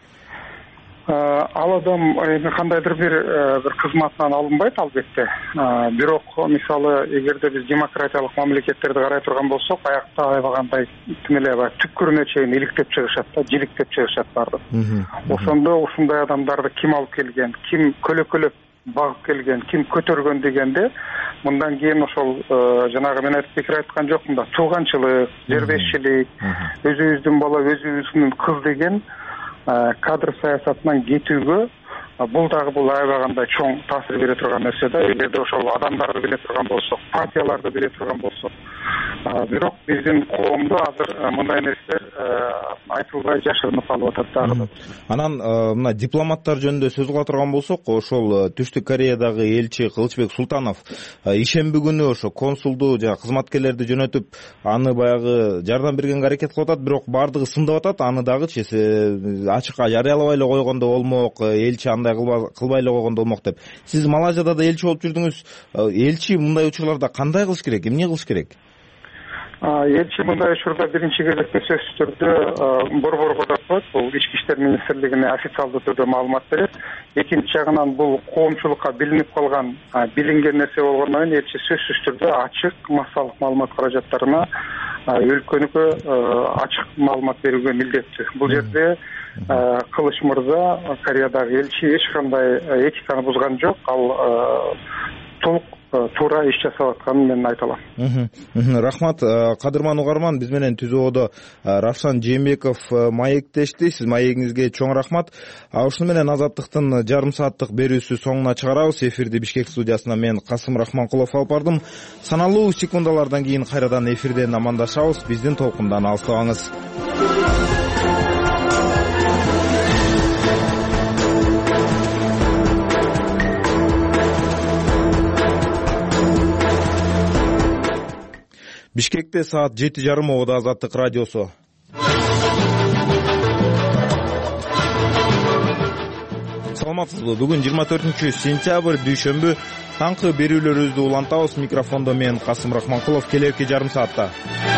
Ал адам эми кандайдыр бир бир кызматынан алынбайт албетте. Бирок мисалы эгерде биз демократиялык мамлекеттерди карай турган болсок, аякта аябагандай тим эле түпкүрүнө чейин иликтеп чыгышат да, жиликтеп чыгышат баардык. Ошондо ушундай адамдарды ким алып келген, ким көлөкөлөп багып келген, ким көтөргөн дегенде мындан кийин ошол жанагы мен айтып пикир айткан жокмун да, тууганчылык, жербешчилик, өзүбүздүн бала, өзүбүздүн кыз деген кадр саясатынан кетүүгө бул дагы бул аябагандай чоң таасир бере турган нерсе да. Эгерде ошол адамдарды биле турган болсок, партияларды биле турган болсок, бирок биздин коомдо азыр мындай нерселер айтылбай жашырынып калып атат дагы. Анан мына дипломаттар жөнүндө сөз кыла турган болсок, ошол Түштүк Кореядагы элчи Кылычбек Султанов ишемби күнү ошо консулду жана кызматкерлерди жөнөтүп, аны баягы жардам бергенге аракет кылып атат, бирок баардыгы сындап атат. Аны дагычы ачыкка жарыялабай эле койгондо болмок, элчи андай кылбай эле койгондо болмок деп. Сиз Малайзияда да элчи болуп жүрдүңүз. Элчи мындай учурларда кандай кылыш керек, эмне кылыш керек? Элчи мындай учурда биринчи кезекте сөзсүз түрдө борборго тартылат. Бул ички иштер министрлигине официалдуу түрдө маалымат берет. Экинчи жагынан бул коомчулукка билинип калган, билинген нерсе болгондон кийин элчи сөзсүз түрдө ачык массалык маалымат каражаттарына өлкөнүккө ачык маалымат берүүгө милдеттүү. Бул жерде Кылыч мырза, Кореядагы элчи эч кандай этиканы бузган жок. Ал толук туура иш жасап атканын мен айта алам. Рахмат. Кадырман угарман, биз менен түзөөдө Равшан Жээнбеков маектешти. Сиз маегиңизге чоң рахмат. Ушуну менен Азаттыктын жарым сааттык берүүсү соңуна чыгарабыз. Эфирди Бишкек студиясына мен Касым Рахманкулов алып бардым. Саналуу секундалардан кийин кайрадан эфирден амандашабыз. Биздин толкундан алыстабаңыз. Бишкекте саат жети жарым, Ободо Азаттык радиосу. Саламатсызбы? Бүгүн жыйырма төртүнчү сентябрь, дүйшөмбү. Таңкы берүүлөрүбүздү улантабыз. Микрофондо мен Касым Рахманкулов. Келерки жарым саатта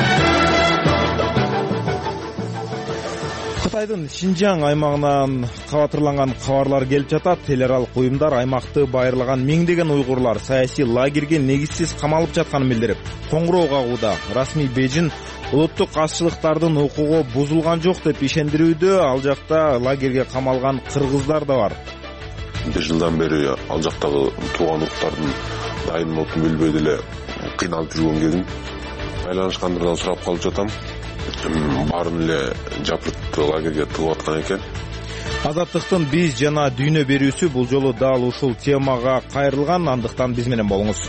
Кытайдын Шинжаң аймагынан кабатырланган кабарлар келип жатат. Эл аралык уюмдар аймакты байырлаган миңдеген уйгурлар саясий лагерге негизсиз камалып жатканын билдирип, коңгуроо кагууда. Расмий Бейжин улуттук азчылыктардын укугу бузулган жок деп ишендирүүдө. Ал жакта лагерге камалган кыргыздар да бар. беш жылдан бери ал жактагы тууган уруктардын дайын болуп билбей деле кыйналып жүргөн кезим. Айланышкандардан сурап калып жатам. Баарын эле жапырт лагерге тыгып аткан экен. Азаттыктын биз жана дүйнө берүүсү бул жолу дал ушул темага кайрылган. Андыктан биз менен болуңуз.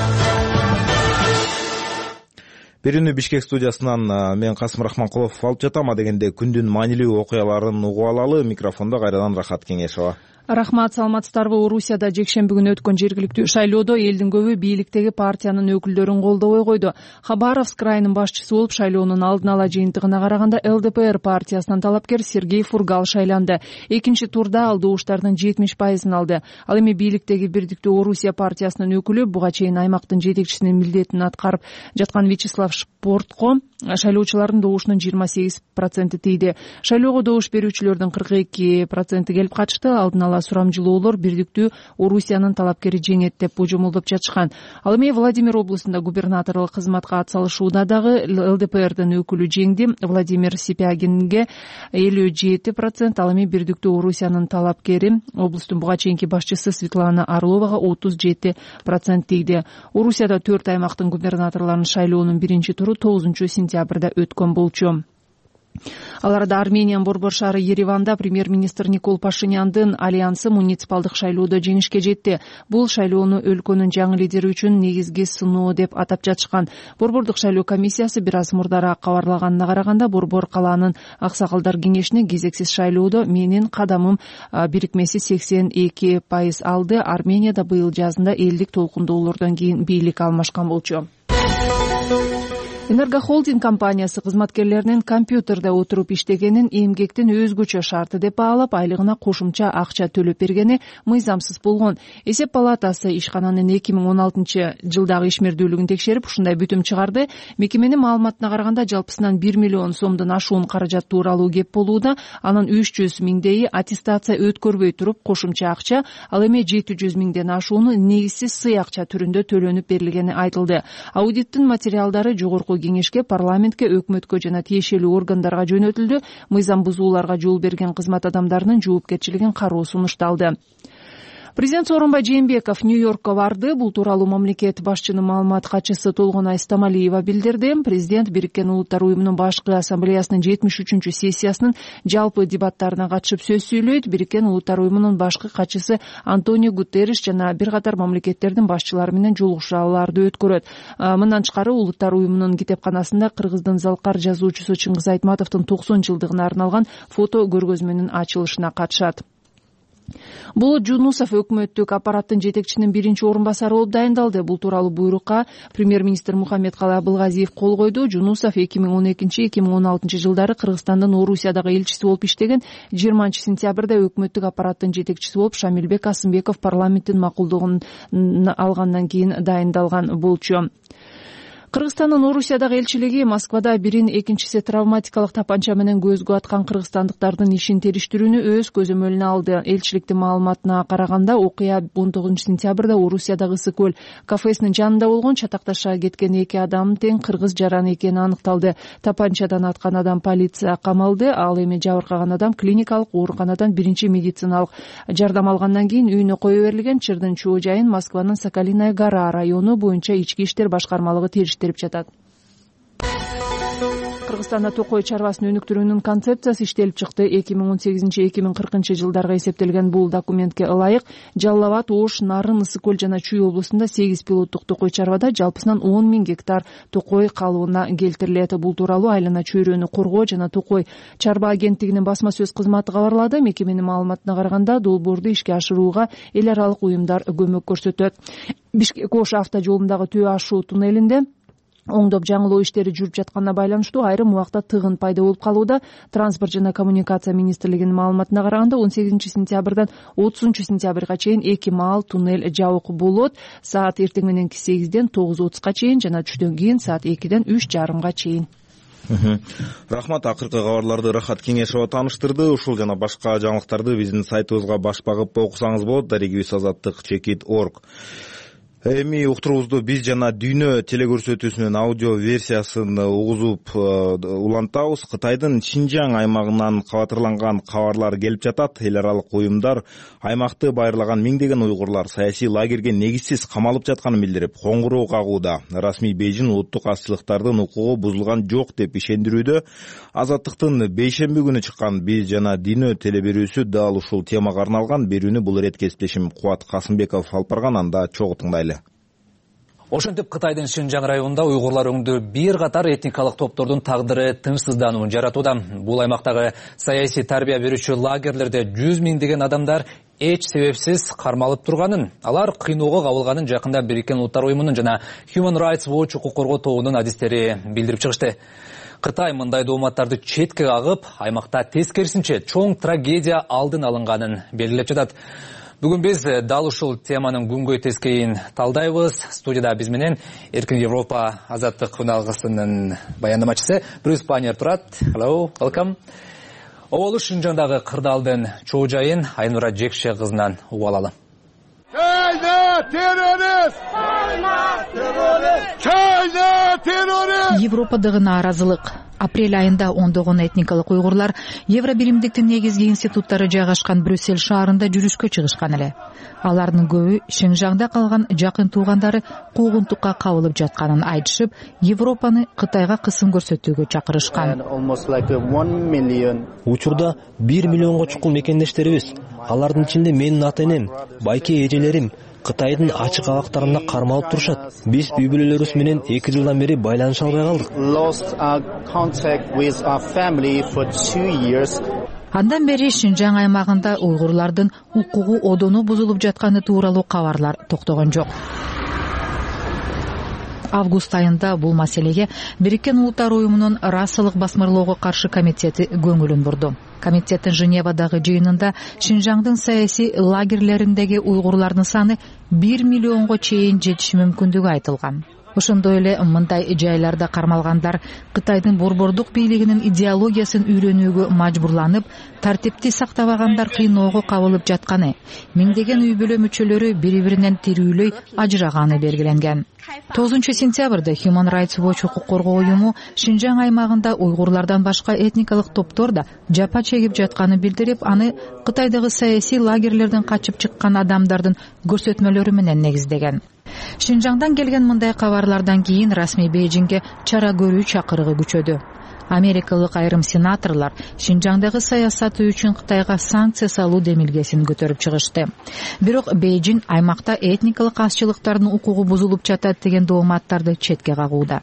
Берүүнү Бишкек студиясынан мен Касым Рахманкулов алып жатам. Адегенде күндүн маанилүү окуяларын угуп алалы. Микрофондо кайрадан Рахат Кеңешова. Рахмат, саламатсыздарбы? Орусияда жекшемби күнү өткөн жергиликтүү шайлоодо элдин көбү бийликтеги партиянын өкүлдөрүн колдобой койду. Хабаровск крайынын башчысы болуп шайлоонун алдын ала жыйынтыгына караганда эл дэ пэ эр партиясынан талапкер Сергей Фургал шайланды. Экинчи турда ал добуштардын жетимиш пайызын алды. Ал эми бийликтеги Бирдиктүү Орусия партиясынын өкүлү, буга чейин аймактын жетекчисинин милдетин аткарып жаткан Вячеслав Шпортко шайлоочулардын добушунун жыйырма сегиз проценти тийди. Шайлоого добуш берүүчүлөрдүн кырк эки проценти келип катышты. Алдын ала сурамжылоолор Бирдиктүү Орусиянын талапкери жеңет деп божомолдоп жатышкан. Ал эми Владимир облусунда губернаторлук кызматка атсалышууда дагы эл дэ пэ эрдин өкүлү жеңди. Владимир Сипягинге элүү жети процент, ал эми Бирдиктүү Орусиянын талапкери облустун буга чейинки башчысы Светлана Орловага отуз жети процент тийди. Орусияда төрт аймактын губернаторлорунун шайлоонун биринчи туру тогузунчу сентябрда өткөн болчу. Аларда Армениянын борбор шаары Ереванда премьер-министр Никол Пашиняндын альянсы муниципалдык шайлоодо жеңишке жетти. Бул шайлоону өлкөнүн жаңы лидери үчүн негизги сыноо деп атап жатышкан. Борбордук шайлоо комиссиясы бир аз мурдараак кабарлаганына караганда, борбор калаанын аксакалдар кеңешине кезексиз шайлоодо менин кадамым бирикмеси сексен эки пайыз алды. Арменияда быйыл жазында элдик толкундоолордон кийин бийлик алмашкан болчу. Энергохолдинг компаниясы кызматкерлеринин компьютерде отуруп иштегенин эмгектин өзгөчө шарты деп баалап, айлыгына кошумча акча төлөп бергени мыйзамсыз болгон. Эсеп палатасы ишкананын эки миң он алтынчы жылдагы ишмердүүлүгүн текшерип, ушундай бүтүм чыгарды. Мекеменин маалыматына караганда, жалпысынан бир миллион сомдон ашуун каражат тууралуу кеп болууда. Анын үч жүз миңдейи аттестация өткөрбөй туруп кошумча акча, ал эми жети жүз миңден ашууну негизсиз сый акча түрүндө төлөнүп берилгени айтылды. Аудиттин материалдары жогорку кеңешке, парламентке, өкмөткө жана тиешелүү органдарга жөнөтүлдү. Мыйзам бузууларга жол берген кызмат адамдарынын жоопкерчилигин кароо сунушталды. Президент Сооронбай Жээнбеков Нью-Йоркко барды. Бул тууралуу мамлекет башчынын маалымат катчысы Толгонай Стамалиева билдирди. Президент Бириккен Улуттар уюмунун башкы ассамблеясынын жетимиш үчүнчү сессиясынын жалпы дебаттарына катышып сөз сүйлөйт. Бириккен Улуттар уюмунун башкы катчысы Антонио Гутерриш жана бир катар мамлекеттердин башчылары менен жолугушууларды өткөрөт. Мындан тышкары Улуттар уюмунун китепканасында кыргыздын залкар жазуучусу Чыңгыз Айтматовдун токсон жылдыгына арналган фото көргөзмөнүн ачылышына катышат. Болот Жунусов өкмөттүк аппараттын жетекчисинин биринчи орун басары болуп дайындалды. Бул тууралуу буйрукка премьер-министр Мухаммедкалый Абылгазиев кол койду. Жунусов эки миң он экинчи эки миң он алтынчы жылдары Кыргызстандын Орусиядагы элчиси болуп иштеген. жыйырманчы сентябрда өкмөттүк аппараттын жетекчиси болуп Шамилбек Асымбеков парламенттин макулдугун алгандан кийин дайындалган болчу. Кыргызстандын Орусиядагы элчилиги Москвада бирин экинчиси травматикалык тапанча менен көзгө аткан кыргызстандыктардын ишин териштирүүнү өз көзөмөлүнө алды. Элчиликтин маалыматына караганда, окуя он тогузунчу сентябрда Орусиядагы Ысык көл кафесинин жанында болгон. Чатакташа кеткен эки адам тең кыргыз жаран экени аныкталды. Тапанчадан аткан адам полиция камалды. Ал эми жабыркаган адам клиникалык ооруканадан биринчи медициналык жардам алгандан кийин үйүнө кое берилген. Чырдын чоо жайын Москванын Соколиная гора району боюнча ички иштер башкармалыгы териштирди. Кыргызстанда токой чарбасын өнүктүрүүнүн концепциясы иштелип чыкты. эки миң он сегизинчи эки миң кыркынчы жылдарга эсептелген бул документке ылайык Жалал Абад, Ош, Нарын, Ысык көл жана Чүй облустунда сегиз пилоттук токой чарбада жалпысынан он миң гектар токой калыбына келтирилет. Бул тууралуу Айлана чөйрөнү коргоо жана токой чарба агенттигинин басма сөз кызматы кабарлады. Мекеменин маалыматына караганда, долбоорду ишке ашырууга эл аралык уюмдар көмөк көрсөтөт. Бишкек-Ош автожолундагы Төө ашуу туннелинде оңдоп жаңылоо иштери жүрүп жатканына байланыштуу айрым убакта тыгын пайда болуп калууда. Транспорт жана коммуникация министрлигинин маалыматына караганда, он сегизинчи сентябрдан отузунчу сентябрга чейин эки маал туннель жабык болот. Саат эртең мененки сегизден тогуз отузга чейин жана түштөн кийин саат экиден үч жарымга чейин. Рахмат. Акыркы кабарларды Рахат Кеңешова тааныштырды. Ушул жана башка жаңылыктарды биздин сайтыбызга баш багып окусаңыз болот. Дарегибиз азаттык чекит точка орг. Эми уктуруубузду биз жана дүйнө телекөрсөтүүсүнүн аудио версиясын угузуп улантабыз. Кытайдын Шинжаң аймагынан кабатырланган кабарлар келип жатат. Эл аралык уюмдар аймакты байырлаган миңдеген уйгурлар саясий лагерге негизсиз камалып жатканын билдирип, коңгуроо кагууда. Расмий Бейжин улуттук азчылыктардын укугу бузулган жок деп ишендирүүдө. Азаттыктын бейшемби күнү чыккан биз жана дүйнө телеберүүсү дал ушул темага арналган берүүнү бул ирет кесиптешим Кубат Касымбеков алып барган. Анда чогуу тыңдайлы. Ошентип Кытайдын Шинжаң районунда уйгурлар өңдүү бир катар этникалык топтордун тагдыры тынчсыздануун жаратууда. Бул аймактагы саясий тарбия берүүчү лагерлерде жүз миңдеген адамдар эч себепсиз кармалып турганын, алар кыйноого кабылганын жакында Бириккен Улуттар уюмунун жана Human Rights Watch укук коргоо тобунун адистери билдирип чыгышты. Кытай мындай дооматтарды четке кагып, аймакта тескерисинче чоң трагедия алдын алынганын белгилеп жатат. Бүгүн биз дал ушул теманын күнгөй тескейин талдайбыз. Студияда биз менен Эркин Европа азаттык журналынын баяндамачысы Брюс Баннер турат. Hello, welcome. Оболу Шинжаңдагы кырдаалдын чоо жайын Айнура Жекше кызынан угуп алалы. Чайна террорист! Чайна террорист! Чайна террорист! Европадагы нааразылык. Апрель айында ондогон этникалык уйгурлар Евробиримдиктин негизги институттары жайгашкан Брюссель шаарында жүрүшкө чыгышкан эле. Алардын көбү Шинжаңда калган жакын туугандары куугунтукка кабылып жатканын айтышып, Европаны Кытайга кысым көрсөтүүгө чакырышкан. Учурда бир миллионго чукул мекендештерибиз, алардын ичинде менин ата-энем, байке эжелерим Кытайдын ачык абактарында кармалып турушат. Биз үй бүлөлөрүбүз менен эки жылдан бери байланыша албай калдык. Андан бери Шинжаң аймагында уйгурлардын укугу одону бузулуп жатканы тууралуу кабарлар токтогон жок. Август айында бул маселеге Бириккен Улуттар уюмунун расалык басмырлоого каршы комитети көңүлүн бурду. Комитеттин Женевадагы жыйынында Шинжаңдын саясий лагерлериндеги уйгурлардын саны бир миллионго чейин жетиши мүмкүндүгү айтылган. ошондой эле мындай жайларда кармалгандар Кытайдын борбордук бийлигинин идеологиясын үйрөнүүгө мажбурланып, тартипти сактабагандар кыйноого кабылып жатканы, миңдеген үй бүлө мүчөлөрү бири-биринен тирүүлөй ажыраганы белгиленген. тогузунчу сентябрда Human Rights Watch укук коргоо уюму Шинжаң аймагында уйгурлардан башка этникалык топтор да жапа чегип жатканын билдирип, аны Кытайдагы саясий лагерлерден качып чыккан адамдардын көрсөтмөлөрү менен негиздеген. Шинжаңдан келген мындай кабарлардан кийин расмий Бейжиңге чара көрүү чакырыгы күчөдү. Америкалык айрым сенаторлор Шинжаңдагы саясаты үчүн Кытайга санкция салуу демилгесин көтөрүп чыгышты. Бирок Бейжиң аймакта этникалык азчылыктардын укугу бузулуп жатат деген дооматтарды четке кагууда.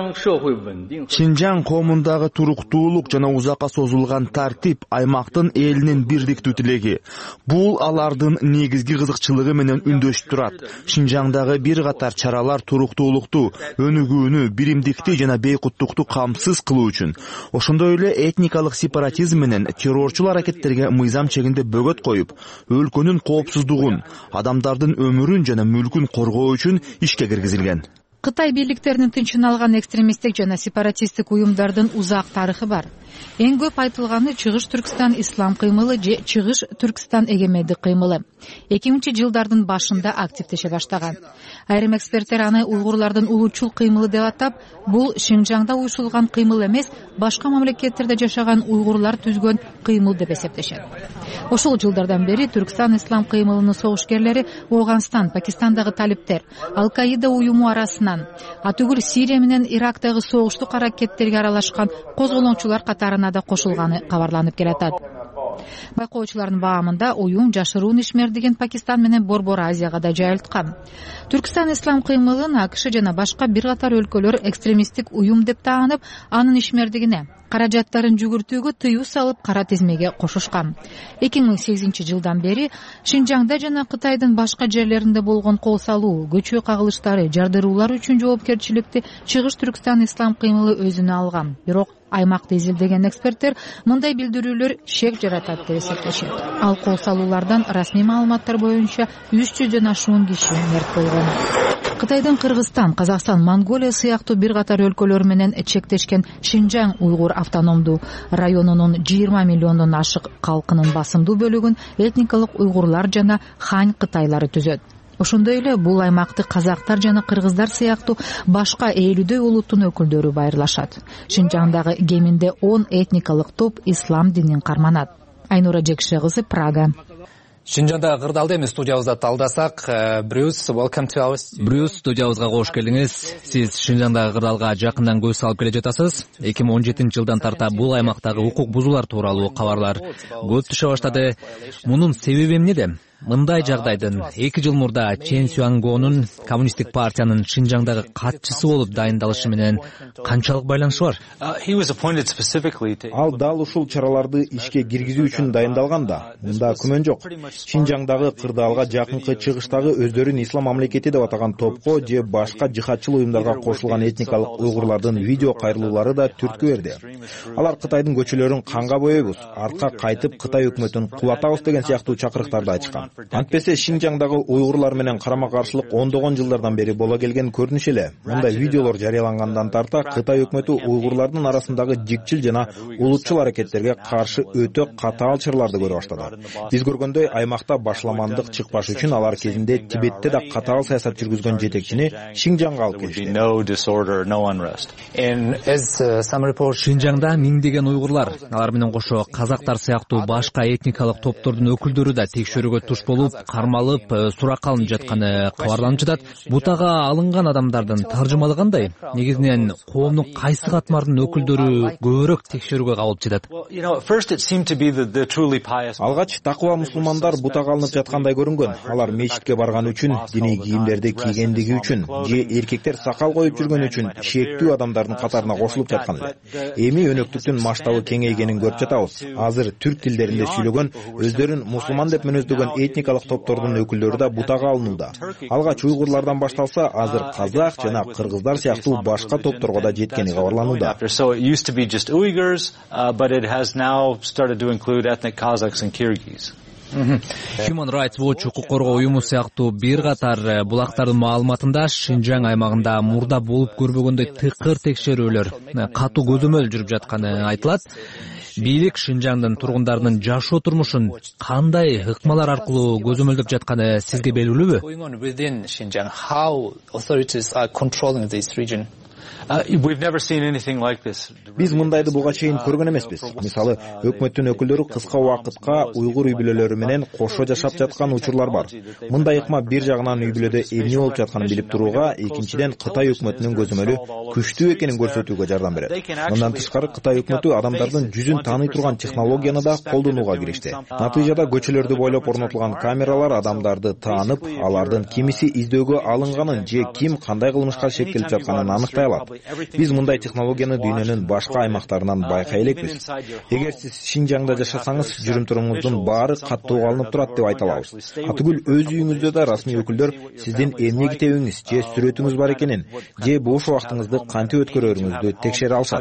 Шинжаң коомундагы туруктуулук жана узакка созулган тартип аймактын элинин бирдиктүү тилеги. Бул алардын негизги кызыкчылыгы менен үндөшүп турат. Шинжаңдагы бир катар чаралар туруктуулукту, өнүгүүнү, биримдикти жана бейкуттукту камсыз кылуу үчүн, ошондой эле этникалык сепаратизм менен террорчул аракеттерге мыйзам чегинде бөгөт коюп, өлкөнүн коопсуздугун, адамдардын өмүрүн жана мүлкүн коргоо үчүн ишке киргизилген. Кытай бийликтеринин тынчын алган экстремисттик жана сепаратисттик уюмдардын узак тарыхы бар. Эң көп айтылганы Чыгыш Түркстан ислам кыймылы же Чыгыш Түркстан эгемендик кыймылы. эки миңинчи жылдардын башында активдеше баштаган. Айрым эксперттер аны уйгурлардын улутчул кыймылы деп атап, бул Шинжаңда уюшулган кыймыл эмес, башка мамлекеттерде жашаган уйгурлар түзгөн кыймыл деп эсептешет. Ошол жылдардан бери Түркстан ислам кыймылынын согушкерлери Афганстан, Пакистандагы талиптер, Ал-Каида уюму арасынан, атүгүл Сирия менен Ирактагы согуштук аракеттерге аралашкан козголоңчулар катарына да кошулганы кабарланып келатат. Байкоочулардын баамында уюм жашыруун ишмердигин Пакистан менен Борбор Азияга да жайылткан. Түркстан ислам кыймылын АКШ жана башка бир катар өлкөлөр экстремисттик уюм деп таанып, анын ишмердигине каражаттарын жүгүртүүгө тыюу салып кара тизмеге кошушкан. эки миң сегизинчи жылдан бери Шинжаңда жана Кытайдын башка жерлеринде болгон кол салуу, көчүү кагылыштары, жардыруулар үчүн жоопкерчиликти Чыгыш Түркстан ислам кыймылы өзүнө алган. Бирок аймакты изилдеген эксперттер мындай билдирүүлөр шек жаратат деп эсептешет. Ал кол салуулардан расмий маалыматтар боюнча үч жүздөн ашуун киши мерт болгон. Кытайдын Кыргызстан, Казакстан, Монголия сыяктуу бир катар өлкөлөр менен чектешкен Шинжаң уйгур автономдуу районунун жыйырма миллиондон ашык калкынын басымдуу бөлүгүн этникалык уйгурлар жана хань кытайлары түзөт. Ошондой эле бул аймакты казактар жана кыргыздар сыяктуу башка элүүдөй улуттун өкүлдөрү байырлашат. Шинжаңдагы кеминде он этникалык топ ислам динин карманат. Айнура Жекше кызы, Прага. Шинжаңда кырдаалды эми студиябызда талдасак, Брюс, welcome to our Брюс, студиябызга кош келиңиз. Сиз Шинжаңдагы кырдаалга жакындан көз салып келе жатасыз. эки миң он жетинчи жылдан тарта бул аймактагы укук бузуулар тууралуу кабарлар көп түшө баштады. Мунун себеби эмнеде? Мындай жагдайдын эки жыл мурда Чен Сюангонун коммунисттик партиянын Шинжаңдагы катчысы болуп дайындалышы менен канчалык байланышы бар? Ал дал ушул чараларды ишке киргизүү үчүн дайындалган да. Мында күмөн жок. Шинжаңдагы кырдаалга жакынкы чыгыштагы өздөрүн ислам мамлекети деп атаган топко же башка жихадчыл уюмдарга кошулган этникалык уйгурлардын видео кайрылуулары да түрткү берди. Алар Кытайдын көчөлөрүн канга боебуз, артка кайтып Кытай өкмөтүн кулатабыз деген сыяктуу чакырыктарды айтышкан. Антпесе Шинжаңдагы уйгурлар менен карама-каршылык ондогон жылдардан бери боло келген көрүнүш эле. Мындай видеолор жарыялангандан тарта Кытай өкмөтү уйгурлардын арасындагы жикчил жана улутчул аракеттерге каршы өтө катаал чараларды көрө баштады. Биз көргөндөй аймакта башламандык чыкпаш үчүн алар кезинде Тибетте да катаал саясат жүргүзгөн жетекчини Шинжаңга алып келишти. Шинжаңда миңдеген уйгурлар, алар менен кошо казактар сыяктуу башка этникалык топтордун өкүлдөрү да текшөрүүгө туш болуп, кармалып, суракка алынып жатканы кабарланып жатат. Бутага алынган адамдардын таржымалы кандай? Негизинен коомдун кайсы катмардын өкүлдөрү көбүрөөк текшерүүгө кабылып жатат? Алгач такыба мусулмандар бутага алынып жаткандай көрүнгөн. Алар мечитке барган үчүн, диний кийимдерди кийгендиги үчүн же эркектер сакал коюп жүргөн үчүн шектүү адамдардын катарына кошулуп жаткан эле. Эми өнөктүктүн масштабы кеңейгенин көрүп жатабыз. Азыр түрк тилдеринде сүйлөгөн, өздөрүн мусулман деп мүнөздөгөн этникалык топтордун өкүлдөрү да бутага алынууда. Алгач уйгурлардан башталса, азыр казак жана кыргыздар сыяктуу башка топторго да жеткени кабарланууда. Human Rights Watch укук коргоо уюму сыяктуу бир катар булактардын маалыматында Шинжаң аймагында мурда болуп көрбөгөндөй тыкыр текшерүүлөр, катуу көзөмөл жүрүп жатканы айтылат. Бийлик Шинжаңдын тургундарынын жашоо турмушун кандай ыкмалар аркылуу көзөмөлдөп жатканы сизге белгилүүбү? Биз мындайды буга чейин көргөн эмеспиз. Мисалы, өкмөттүн өкүлдөрү кыска убакытка уйгур үй бүлөлөрү менен кошо жашап жаткан учурлар бар. Мындай ыкма бир жагынан үй бүлөдө эмне болуп жатканын билип турууга, экинчиден Кытай өкмөтүнүн көзөмөлү күчтүү экенин көрсөтүүгө жардам берет. Мындан тышкары Кытай өкмөтү адамдардын жүзүн тааный турган технологияны да колдонууга киришти. Натыйжада көчөлөрдү бойлоп орнотулган камералар адамдарды таанып, алардын кимиси издөөгө алынганын же ким кандай кылмышка шектелип жатканын аныктай алат. Биз мындай технологияны дүйнөнүн башка аймактарынан байкай элекпиз. Эгер сиз Шинжаңда жашасаңыз, жүрүм-турумуңуздун баары каттуу калынып турат деп айта алабыз. Атүгүл өз үйүңүздө да расмий өкүлдөр сиздин эмне китебиңиз же сүрөтүңүз бар экенин, же бош убактыңызды кантип өткөрөрүңүздү текшере алышат.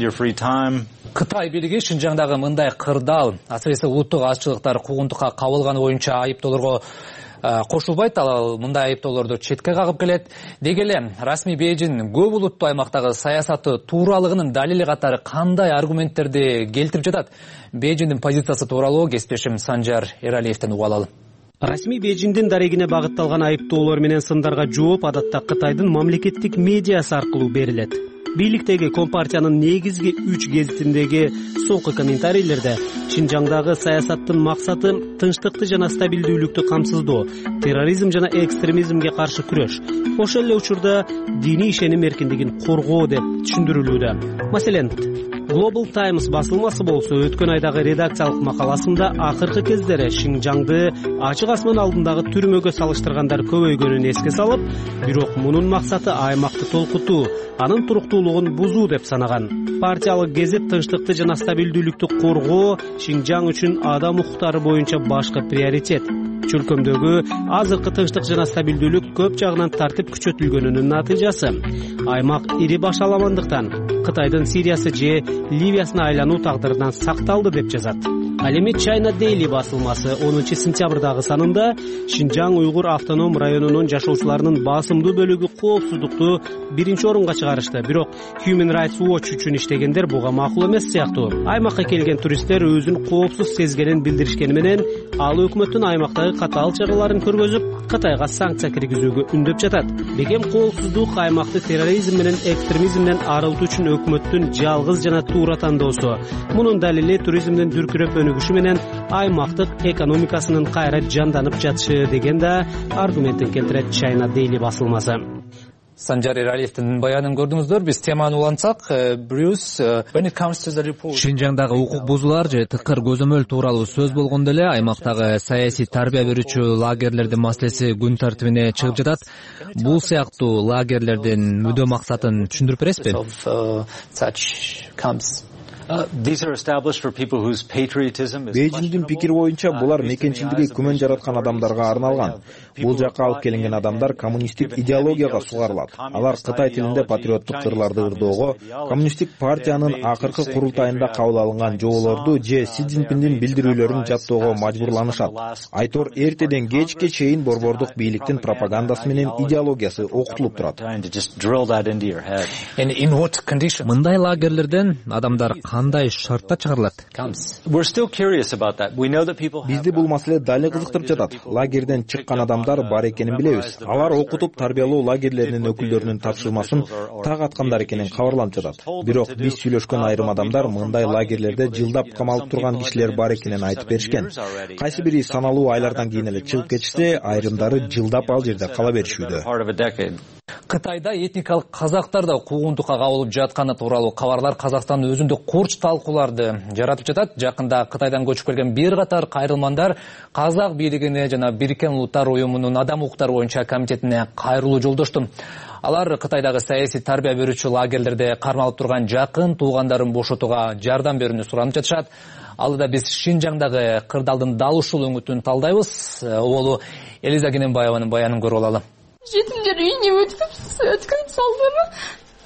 Кытай бийлиги Шинжаңдагы мындай кырдаал, асыресе улуттук азчылыктар куугунтукка кабылганы боюнча айыптоолорго кошулбайт, ал мындай айыптоолорду четке кагып келет. Деги эле расмий Бейжиң көп улуттуу аймактагы саясаты тууралыгынын далили катары кандай аргументтерди келтирип жатат? Бейжиңдин позициясы тууралуу кесиптешим Санжар Эралиевден угуп алалы. Расмий Бейжиңдин дарегине багытталган айыптоолор менен сындарга жооп адатта Кытайдын мамлекеттик медиасы аркылуу берилет. Бийликтеги Компартиянын негизги үч гезитиндеги соңку комментарийлерде Шинжаңдагы саясаттын максаты тынчтыкты жана стабилдүүлүктү камсыздоо, терроризм жана экстремизмге каршы күрөш, ошол эле учурда диний ишеним эркиндигин коргоо деп түшүндүрүлүүдө. Маселен, Global Times басылмасы болсо өткөн айдагы редакциялык макаласында акыркы кездери Шинжаңды ачык асман алдындагы түрмөгө салыштыргандар көбөйгөнүн эске салып, бирок мунун максаты аймакты толкутуу, анын туруктуулугун бузуу деп санаган. Партиялык гезит тынчтыкты жана стабилдүүлүктү коргоо Шинжаң үчүн адам укуктары боюнча башкы приоритет. Чөлкөмдөгү азыркы тынчтык жана стабилдүүлүк көп жагынан тартип күчөтүлгөнүнүн натыйжасы. Аймак ири башаламандыктан Кытайдын Сириясы же Ливиясына айлануу тагдырынан сакталды деп жазат. Ал эми China Daily басылмасы онунчу сентябрдагы санында Шинжаң уйгур автоном районунун жашоочуларынын басымдуу бөлүгү коопсуздукту биринчи орунга чыгарышты. Бирок Human Rights Watch үчүн иштегендер буга макул эмес сыяктуу. Аймакка келген туристтер өзүн коопсуз сезгенин билдиришкени менен ал өкмөттүн аймактагы катаал чараларын көргөзүп, Кытайга санкция киргизүүгө үндөп жатат. Бекем коопсуздук аймакты терроризм менен экстремизмден арылтуу үчүн өкмөттүн жалгыз жана туура тандоосу. Мунун далили туризмдин дүркүрөп өнүгүшү менен аймактык экономикасынын кайра жанданып жатышы деген да аргументин келтирет China Daily басылмасы. Санжар Эралиевдин баянын көрдүңүздөр. Биз теманы улантсак, Брюс, Шинжаңдагы укук бузуулар же тыкыр көзөмөл тууралуу сөз болгондо эле аймактагы саясий тарбия берүүчү лагерлердин маселеси күн тартибине чыгып жатат. Бул сыяктуу лагерлердин мүдө максатын түшүндүрүп бересизби? Бейжиңдин пикири боюнча булар мекенчилдиги күмөн жараткан адамдарга арналган. Бул жакка алып келинген адамдар коммунисттик идеологияга сугарылат. Алар Кытай тилинде патриоттук кырларды ырдоого, коммунисттик партиянын акыркы курултайында кабыл алынган жоболорду же Си Цзиньпиндин билдирүүлөрүн жаттоого мажбурланышат. Айтор эртеден кечке чейин борбордук бийликтин пропагандасы менен идеологиясы окутулуп турат. Мындай лагерлерден адамдар кандай шартта чыгарылат? Бизди бул маселе дали кызыктырып жатат. Лагерден чыккан адамдар бар экенин билебиз. Алар окутуп тарбиялоо лагерлеринин өкүлдөрүнүн тапшырмасын так аткандар экенин кабарланып жатат. Бирок биз сүйлөшкөн айрым адамдар мындай лагерлерде жылдап камалып турган кишилер бар экенин айтып беришкен. Кайсы бири саналуу айлардан кийин эле чыгып кетишсе, айрымдары жылдап ал жерде кала беришүүдө. Кытайда этникалык казактар да куугунтукка кабылып жатканы тууралуу кабарлар Казакстандын өзүндө курч талкууларды жаратып жатат. Жакында Кытайдан көчүп келген бир катар кайрылмандар казак бийлигине жана Бириккен Улуттар уюмунун адам укуктары боюнча комитетине кайрылуу жолдошту. Алар Кытайдагы саясий тарбия берүүчү лагерлерде кармалып турган жакын туугандарын бошотууга жардам берүүнү суранып жатышат. Алда биз Шинжаңдагы кырдаалдын дал ушул өңүтүн талдайбыз. Оболу Элиза Кененбаеванын баянын көрүп алалы. Жетимдер үйүнө өткөн салдыры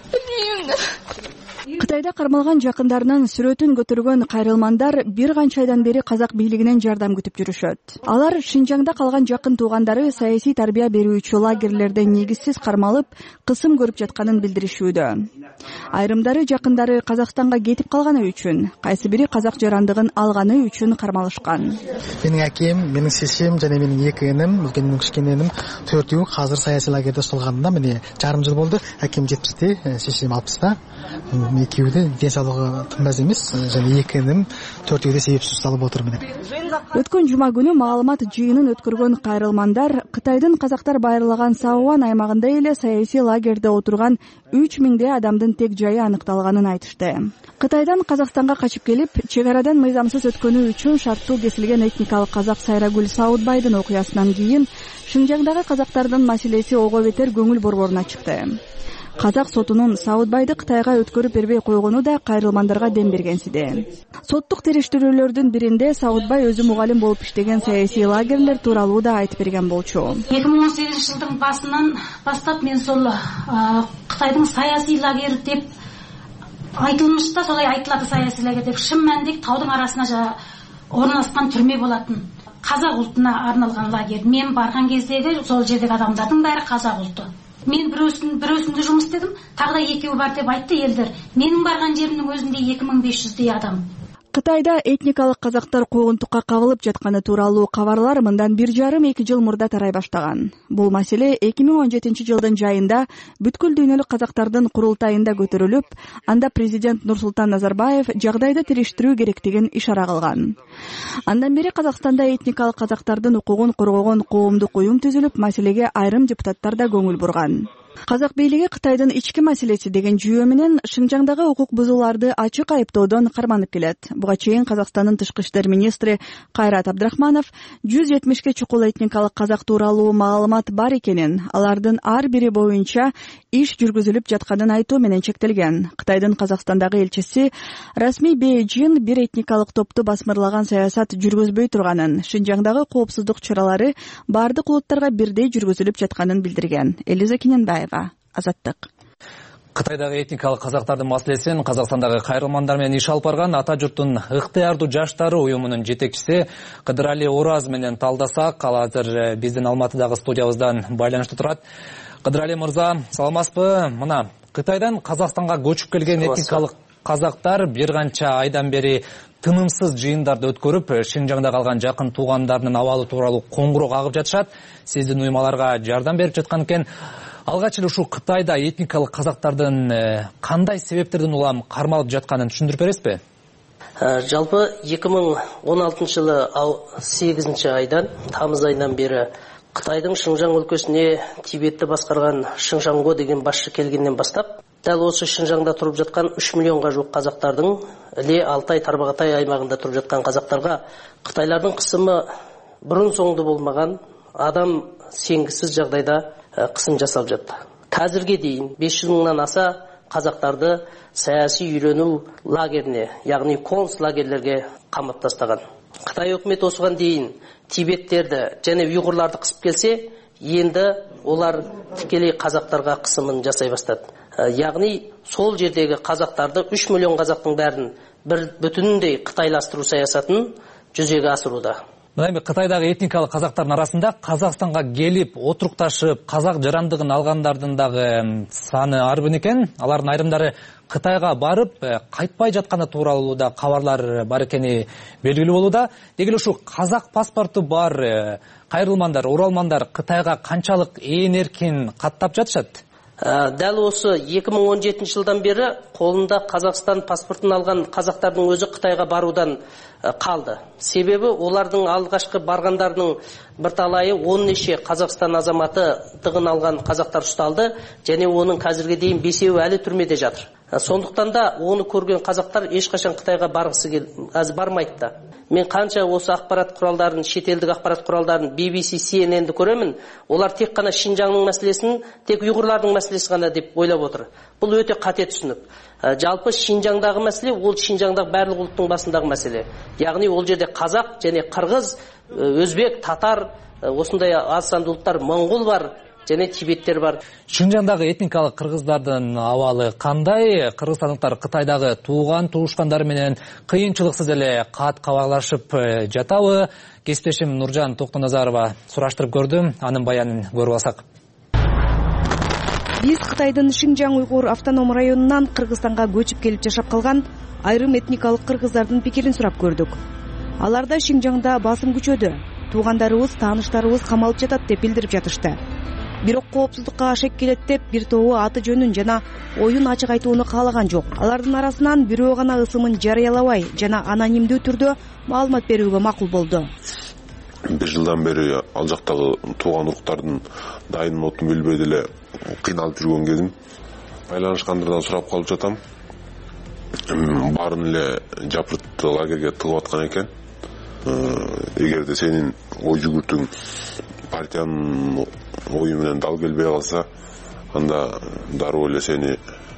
Bilмеймін да. Кытайда кармалган жакындарынын сүрөтүн көтөргөн кайрылмандар бир канча айдан бери казак бийлигинен жардам күтүп жүрүшөт. Алар Шинжаңда калган жакын туугандары саясий тарбия берүүчү лагерлерде негизсиз кармалып, кысым көрүп жатканын билдиришүүдө. Айрымдары жакындары Казакстанга кетип калганы үчүн, кайсы бири казак жарандыгын алганы үчүн кармалышкан. Менин акем, менин шешем жана менин эки энем, үлкен кичкен энем төртөө азыр саясий лагерде солганында міне жарым жыл болду. Акем жетимиште, шешем алпыста. Экөөү да ден соолугу тынбас эмес, жана эки энем төртөө да себепсиз салып отур менен. Өткөн жума күнү маалымат жыйынын өткөргөн кайрылмандар Кытайдын казактар байырлаган Саован аймагында эле саясий лагерде отурган үч миңдей адамдын тек жайы аныкталганын айтышты. Кытайдан Казакстанга качып келип, чек арадан мыйзамсыз өткөнү үчүн шарттуу кесилген этникалык казак Сайрагүл Саудбайдын окуясынан кийин Шинжаңдагы казактардын маселеси ого бетер көңүл борборуна чыкты. Казак сотунун Саудбайды Кытайга өткөрүп бербей койгону да кайрылмандарга дем бергенсиде. Соттук териштирүүлөрдүн биринде Саудбай өзү мугалим болуп иштеген саясий лагерлер тууралуу да айтып берген болчу. эки миң он сегизинчи жылдын басынан баштап мен сол Кытайдын саясий лагери деп айтылмыш да, солай айтылады саясий лагер деп. Шын мәнинде таудын арасына орналаскан түрмө болатын. Казак ултуна арналган лагер. Мен барган кездеги сол жердеги адамдардын баары казак улту. Мен бирөөсүн бирөөсүндө жумуш истедим, тагы да экөө бар деп айтты элдер. Менин барган жеримдин өзүндө эки миң беш жүздөй адам. Кытайда этникалык казактар куугунтукка кабылып жатканы тууралуу кабарлар мындан бир жарым эки жыл мурда тарай баштаган. Бул маселе эки миң он жетинчи жылдын жайында бүткүл дүйнөлүк казактардын курултайында көтөрүлүп, анда президент Нурсултан Назарбаев жагдайды териштирүү керектигин ишара кылган. Андан бери Казакстанда этникалык казактардын укугун коргогон коомдук уюм түзүлүп, маселеге айрым депутаттар да көңүл бурган. Казак бийлиги Кытайдын ички маселеси деген жүйө менен Шинжаңдагы укук бузууларды ачык айыптоодон карманып келет. Буга чейин Казакстандын тышкы иштер министри Кайрат Абдрахманов жүз жетимишке чукул этникалык казак тууралуу маалымат бар экенин, алардын ар бири боюнча иш жүргүзүлүп жатканын айтуу менен чектелген. Кытайдын Казакстандагы элчиси расмий Бейжин бир этникалык топту басмырлаган саясат жүргүзбөй турганын, Шинжаңдагы коопсуздук чаралары бардык улуттарга бирдей жүргүзүлүп жатканын билдирген. Элиза Кененбаева, Азаттык. Кытайдагы этникалык казактардын маселесин Казакстандагы кайрылмандар менен иш алып барган Ата журттун ыктыярдуу жаштары уюмунун жетекчиси Кыдырали Ораз менен талдасак, ал азыр биздин Алматыдагы студиябыздан байланышта турат. Кыдырали мырза, саламатсызбы? Мына Кытайдан Казакстанга көчүп келген этникалык казактар бир канча айдан бери тынымсыз жыйындарды өткөрүп, Шинжаңда калган жакын туугандарынын абалы тууралуу коңгуроо кагып жатышат. Сиздин уюмаларга жардам берип жаткан экен. Алгач эле ушул Кытайда этникалык казактардын кандай себептерден улам кармалып жатканын түшүндүрүп бересизби? Жалпы эки миң он алтынчы жылы сегизинчи айдан, тамыз айынан бери Кытайдын Шинжаң өлкөсүнө Тибетти баскарган Шинжаңго деген башчы келгенден баштап, дал осы Шинжаңда туруп жаткан үч миллионго жук казактардын Иле Алтай Тарбағатай аймагында туруп жаткан казактарга Кытайлардын кысымы бурун соңду болмаган, адам сенгисиз жагдайда кысым жасалып жатты. Казирге дейин беш жүз мыңдан аса казактарды саясий үйрөнүү лагерине, ягни концлагерлерге камап тастаган. Кытай өкмөтү осуган дейин Тибеттерди жана уйгурларды кысып келсе, енді олар тікелей казактарга кысымын жасай бастады. Ягни сол жердеги казактарды үч миллион казактын бәрін бір бүтүнүндөй кытайлаштыруу саясатын жүзөгө асырууда. Мына эми Кытайдагы этникалык казактардын арасында Казакстанга келип отурукташып казак жарандыгын алгандардын дагы саны арбын экен. Алардын айрымдары Кытайга барып кайтпай жатканы тууралуу да кабарлар бар экени белгилүү болууда. Деги эле ушу казак паспорту бар кайрылмандар, оралмандар Кытайга канчалык ээн эркин каттап жатышат? Дәл осы эки миң он жетинчи жылдан бері қолында Қазақстан паспортын алған қазақтардың өзі Қытайға барудан қалды. Себебі олардың алғашқы барғандарының бір талайы он неше Қазақстан азаматыдығын алған қазақтар ұсталды, және оның қазірге дейін бесеуі әлі түрмеде жатыр. Сондықтан да оны көрген қазақтар ешқашан Қытайға барғысы келмейді, бармайды да. Мен қанша осы ақпарат құралдарын, шетелдік ақпарат құралдарын, би би си, си эн энді көремін, олар тек қана Шинжаңның мәселесін, тек ұйғырлардың мәселесі ғана деп ойлап отыр. Бұл өте қате түсінік. Жалпы Шинжаңдағы мәселе, ол Шинжаңдағы барлық ұлттың басындағы мәселе. Яғни ол жерде қазақ және қырғыз, өзбек, татар, осындай аз санды ұлттар, моңғол бар, және тибеттер бар. Шинжаңдагы этникалык кыргыздардын абалы кандай? Кыргызстандыктар Кытайдагы тууган туушкандары менен кыйынчылыксыз эле кат кабарлашып жатабы? Кесиптешим Нуржан Токтоназарова сураштырып көрдү. Анын баянын көрүп алсак. Биз Кытайдын Шинжаң уйгур автоном районунан Кыргызстанга көчүп келип жашап калган айрым этникалык кыргыздардын пикирин сурап көрдүк. Аларда Шинжаңда басым күчөдү. Туугандарыбыз, тааныштарыбыз камалып жатат деп билдирип жатышты. Бирок коопсуздукка шек келет деп бир тобу аты жөнүн жана оюн ачык айтууну каалаган жок. Алардын арасынан бирөө гана ысымын жарыялабай жана анонимдүү түрдө маалымат берүүгө макул болду. Бир жылдан бери ал жактагы тууган уруктардын дайын отун билбей деле кыйналып жүргөн кезим. Байланышкандардан сурап калып жатам. Баарын эле жапырт лагерге тыгып аткан экен. Эгерде сенин ой жүгүртүң партиянын ою менен дал келбей калса, анда дароо эле сени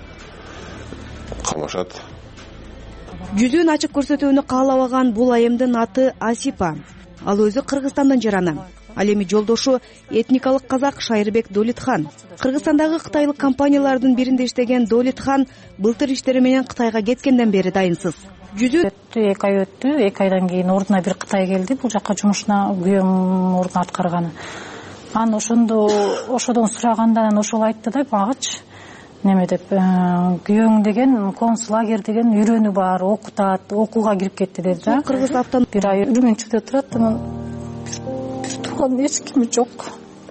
камашат. Жүзүн ачык көрсөтүүнү каалабаган бул айымдын аты Асипа. Ал өзү Кыргызстандын жараны. Ал эми жолдошу этникалык казак Шайырбек Долитхан. Кыргызстандагы кытайлык компаниялардын биринде иштеген Долитхан былтыр иштери менен Кытайга кеткенден бери дайынсыз. Жүзү эки ай өттү. эки айдан кийин ордуна бир Кытай келди. Бул жака жумушуна күйөөм ордун аткарганы. Анан ошондо ошодон сураганда анан ошол айтты да багычы неме деп, күйөөң деген концлагер деген үйрөнүү бар, окутат, окууга кирип кетти деди да. Кыргыз автон бир ай Үрүмүнчүдө турат, анан бир тууган эч кими жок.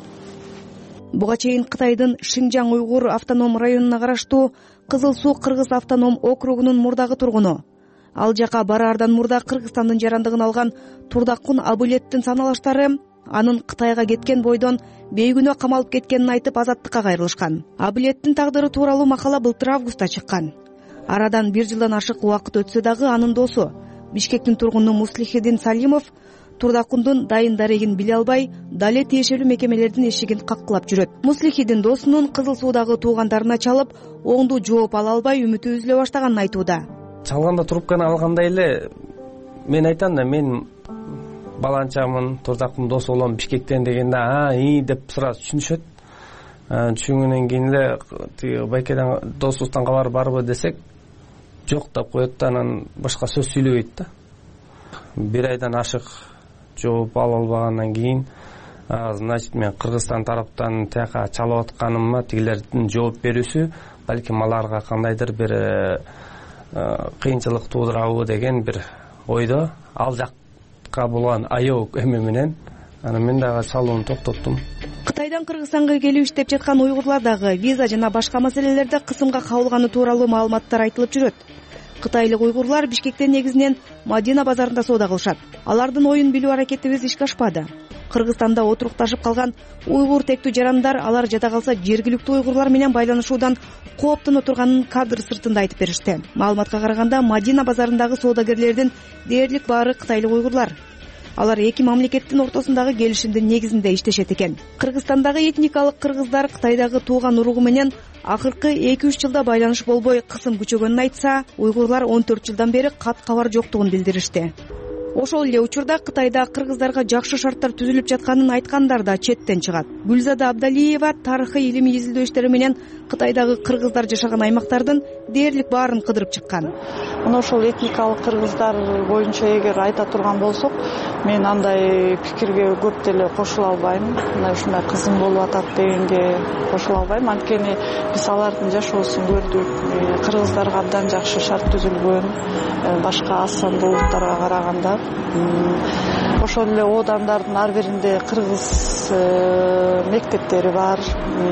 Буга чейин Кытайдын Шинжаң уйгур автоном районуна караштуу Кызыл Суу Кыргыз автоном округунун мурдагы тургуну. Ал жака бараардан мурда Кыргызстандын жарандыгын алган Турдакун Абылеттин саналаштары анын Кытайга кеткен бойдон бейгүнөө камалып кеткенин айтып азаттыкка кайрылышкан. Абылеттин тагдыры тууралуу макала былтыр августта чыккан. Арадан бир жылдан ашык убакыт өтсө дагы анын досу Бишкектин тургуну Муслихидин Салимов Турдакундун дайын дарегин биле албай, дале тиешелүү мекемелердин эшигин каккылап жүрөт. Муслихидин досунун Кызыл Суудагы туугандарына чалып, оңдуу жооп ала албай үмүтү үзүлө баштаганын айтууда. Чалганда трубканы алгандай эле мен айтам да, мен баланчамын, Турдакун досу болом Бишкектен дегенде, а, и деп сразу түшүнүшөт. Түшүнгөндөн кийин эле тиги байкеден досубуздан кабар барбы десек, жок деп коет да, анан башка сөз сүйлөбөйт да. Бир айдан ашык жооп ала албагандан кийин, значит, мен Кыргызстан тараптан тияка чалып атканыма тигилердин жооп берүүсү балким аларга кандайдыр бир кыйынчылык туудурабы деген бир ойдо, ал жакка болгон аяоо эме менен анан мен дагы чалууну токтоттум. Кытайдан Кыргызстанга келип иштеп жаткан уйгурлар дагы виза жана башка маселелерде кысымга кабылганы тууралуу маалыматтар айтылып жүрөт. Кытайлык уйгурлар Бишкектен негизинен Мадина базарында соода кылышат. Алардын оюн билүү аракетибиз ишке ашпады. Кыргызстанда отурукташып калган уйгур тектүү жарандар алар жада калса жергиликтүү уйгурлар менен байланышуудан кооптоно турганын кадр сыртында айтып беришти. Маалыматка караганда Мадина базарындагы соодагерлердин дээрлик баары кытайлык уйгурлар. Алар эки мамлекеттин ортосундагы келишимдин негизинде иштешет экен. Кыргызстандагы этникалык кыргыздар Кытайдагы тууган уругу менен акыркы эки үч жылда байланыш болбой кысым күчөгөнүн айтса, уйгурлар он төрт жылдан бери кат кабар жоктугун билдиришти. Ошол эле учурда Кытайда кыргыздарга жакшы шарттар түзүлүп жатканын айткандар да четтен чыгат. Гүлзада Абдалиева тарыхый илимий изилдөө иштери менен Кытайдагы кыргыздар жашаган аймактардын дээрлик баарын кыдырып чыккан. Мына ошол этникалык кыргыздар боюнча эгер айта турган болсок, мен андай пикирге көп деле кошула албайм. Мына ушундай кызым болуп атат дегенге кошула албайм. Анткени биз алардын жашоосун көрдүк. Кыргыздарга абдан жакшы шарт түзүлгөн, башка аз сандуу улуттарга караганда. Ошол эле оодандардын ар биринде кыргыз мектептери бар.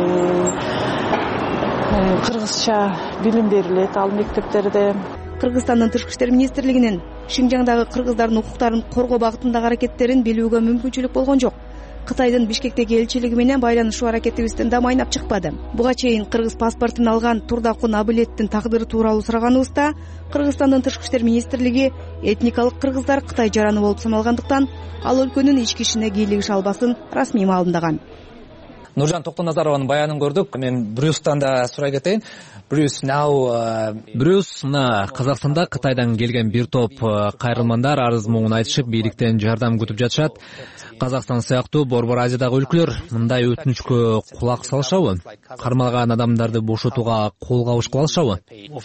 Кыргызча билим берилет ал мектептерде. Кыргызстандын тышкы иштер министрлигинин Шинжаңдагы кыргыздардын укуктарын коргоо багытындагы аракеттерин билүүгө мүмкүнчүлүк болгон жок. Кытайдын Бишкектеги элчилиги менен байланышуу аракетибизден да майнап чыкпады. Буга чейин кыргыз паспортун алган Турдакун Абылеттин тагдыры тууралуу сураганыбызда Кыргызстандын тышкы иштер министрлиги этникалык кыргыздар Кытай жараны болуп саналгандыктан ал өлкөнүн ички ишине кийлигише албасын расмий маалымдаган. Нуржан Токтоназарованын баянын көрдүк. Мен Брюстан да сурай кетейин. Брюс, now Брюс, мына Казакстанда Кытайдан келген бир топ кайрылмандар арыз муңун айтышып, бийликтен жардам күтүп жатышат. Казакстан сыяктуу Борбор Азиядагы өлкөлөр мындай өтүнүчкө кулак салышабы? Кармалган адамдарды бошотууга кол кабыш кыла алышабы?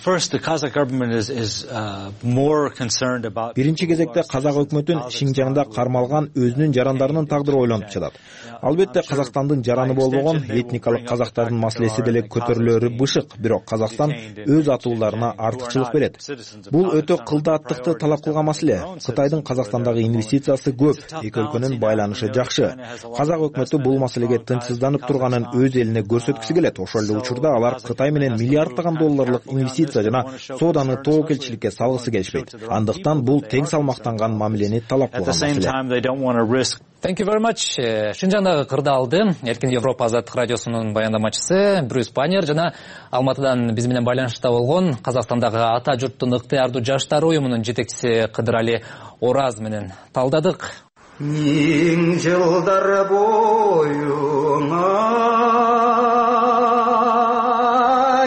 Биринчи кезекте Казак өкмөтүн Шинжаңда кармалган өзүнүн жарандарынын тагдыры ойлонуп жатат. Албетте Казакстандын жараны болбогон этникалык казактардын маселеси деле көтөрүлөрү бышык, бирок Казакстан өз атууларына артыкчылык берет. Бул өтө кылдааттыкты талап кылган маселе. Кытайдын Казакстандагы инвестициясы көп, эки өлкөнүн байланышы жакшы. Казак өкмөтү бул маселеге тынчсызданып турганын өз элине көрсөткүсү келет. Ошол эле учурда алар Кытай менен миллиарддаган долларлык инвестиция жана сооданы тоокелчиликке салгысы келишпейт. Андыктан бул тең салмактанган мамилени талап кылган маселе. Thank you very much. Шинжаңдагы кырдаалды Эркин Европа азаттык радиосунун баяндамачысы Брюс Баннер жана Алматыдан биз менен байланышта болгон Казакстандагы ата журттун ыктыярдуу жаштар уюмунун жетекчиси Кыдырали Ораз менен талдадык. Миң жылдар боюңа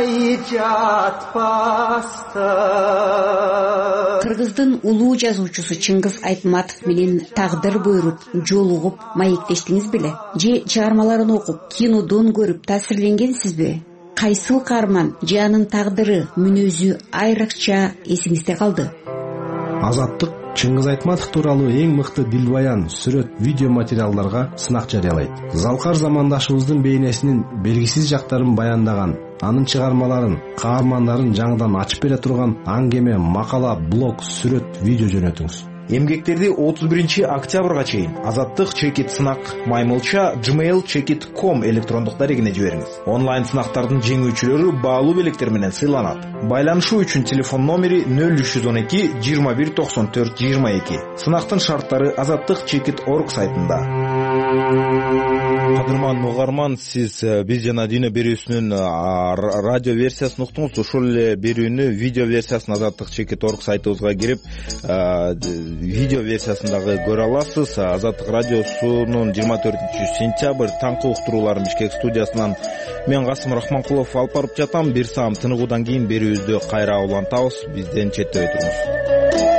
жатпастан. Кыргыздын улуу жазуучусу Чыңгыз Айтматов менен тагдыр буйруп, жолугуп, маектештиңиз беле? Же чыгармаларын окуп, кинодон көрүп таасирленгенсизби? Кайсыл каарман же анын тагдыры, мүнөзү айрыкча эсиңизде калды? Азаттык Чыңгыз Айтматов тууралуу эң мыкты дилбаян, сүрөт, видео материалдарга сынак жарыялайт. Залкар замандашыбыздын бейнесинин белгисиз жактарын баяндаган, анын чыгармаларын, каармандарын жаңыдан ачып бере турган аңгеме, макала, блог, сүрөт, видео жөнөтүңүз. Эмгектерди отуз биринчи октябрга чейин Азаттык чекит сынак маймылча gmail chekit точка com электрондук дарегине жибериңиз. Онлайн сынактардын жеңүүчүлөрү баалуу белектер менен сыйланат. Байланышуу үчүн телефон номери нөл үч жүз он эки жыйырма бир токсон төрт жыйырма эки. Сынактын шарттары азаттык чекит точка орг сайтында. Кадырман угарман, сиз биз жана дүйнө берүүсүнүн радио версиясын уктуңуз. Ошол эле берүүнү видео версиясын азаттык чекит точка орг сайтыбызга кирип видео версиясын дагы көрө аласыз. Азаттык радиосунун жыйырма төртүнчү сентябрь таңкы уктурууларын Бишкек студиясынан мен Касым Рахманкулов алып барып жатам. Бир саам тыныгуудан кийин берүүбүздү кайра улантабыз. Бизден четтебей туруңуз.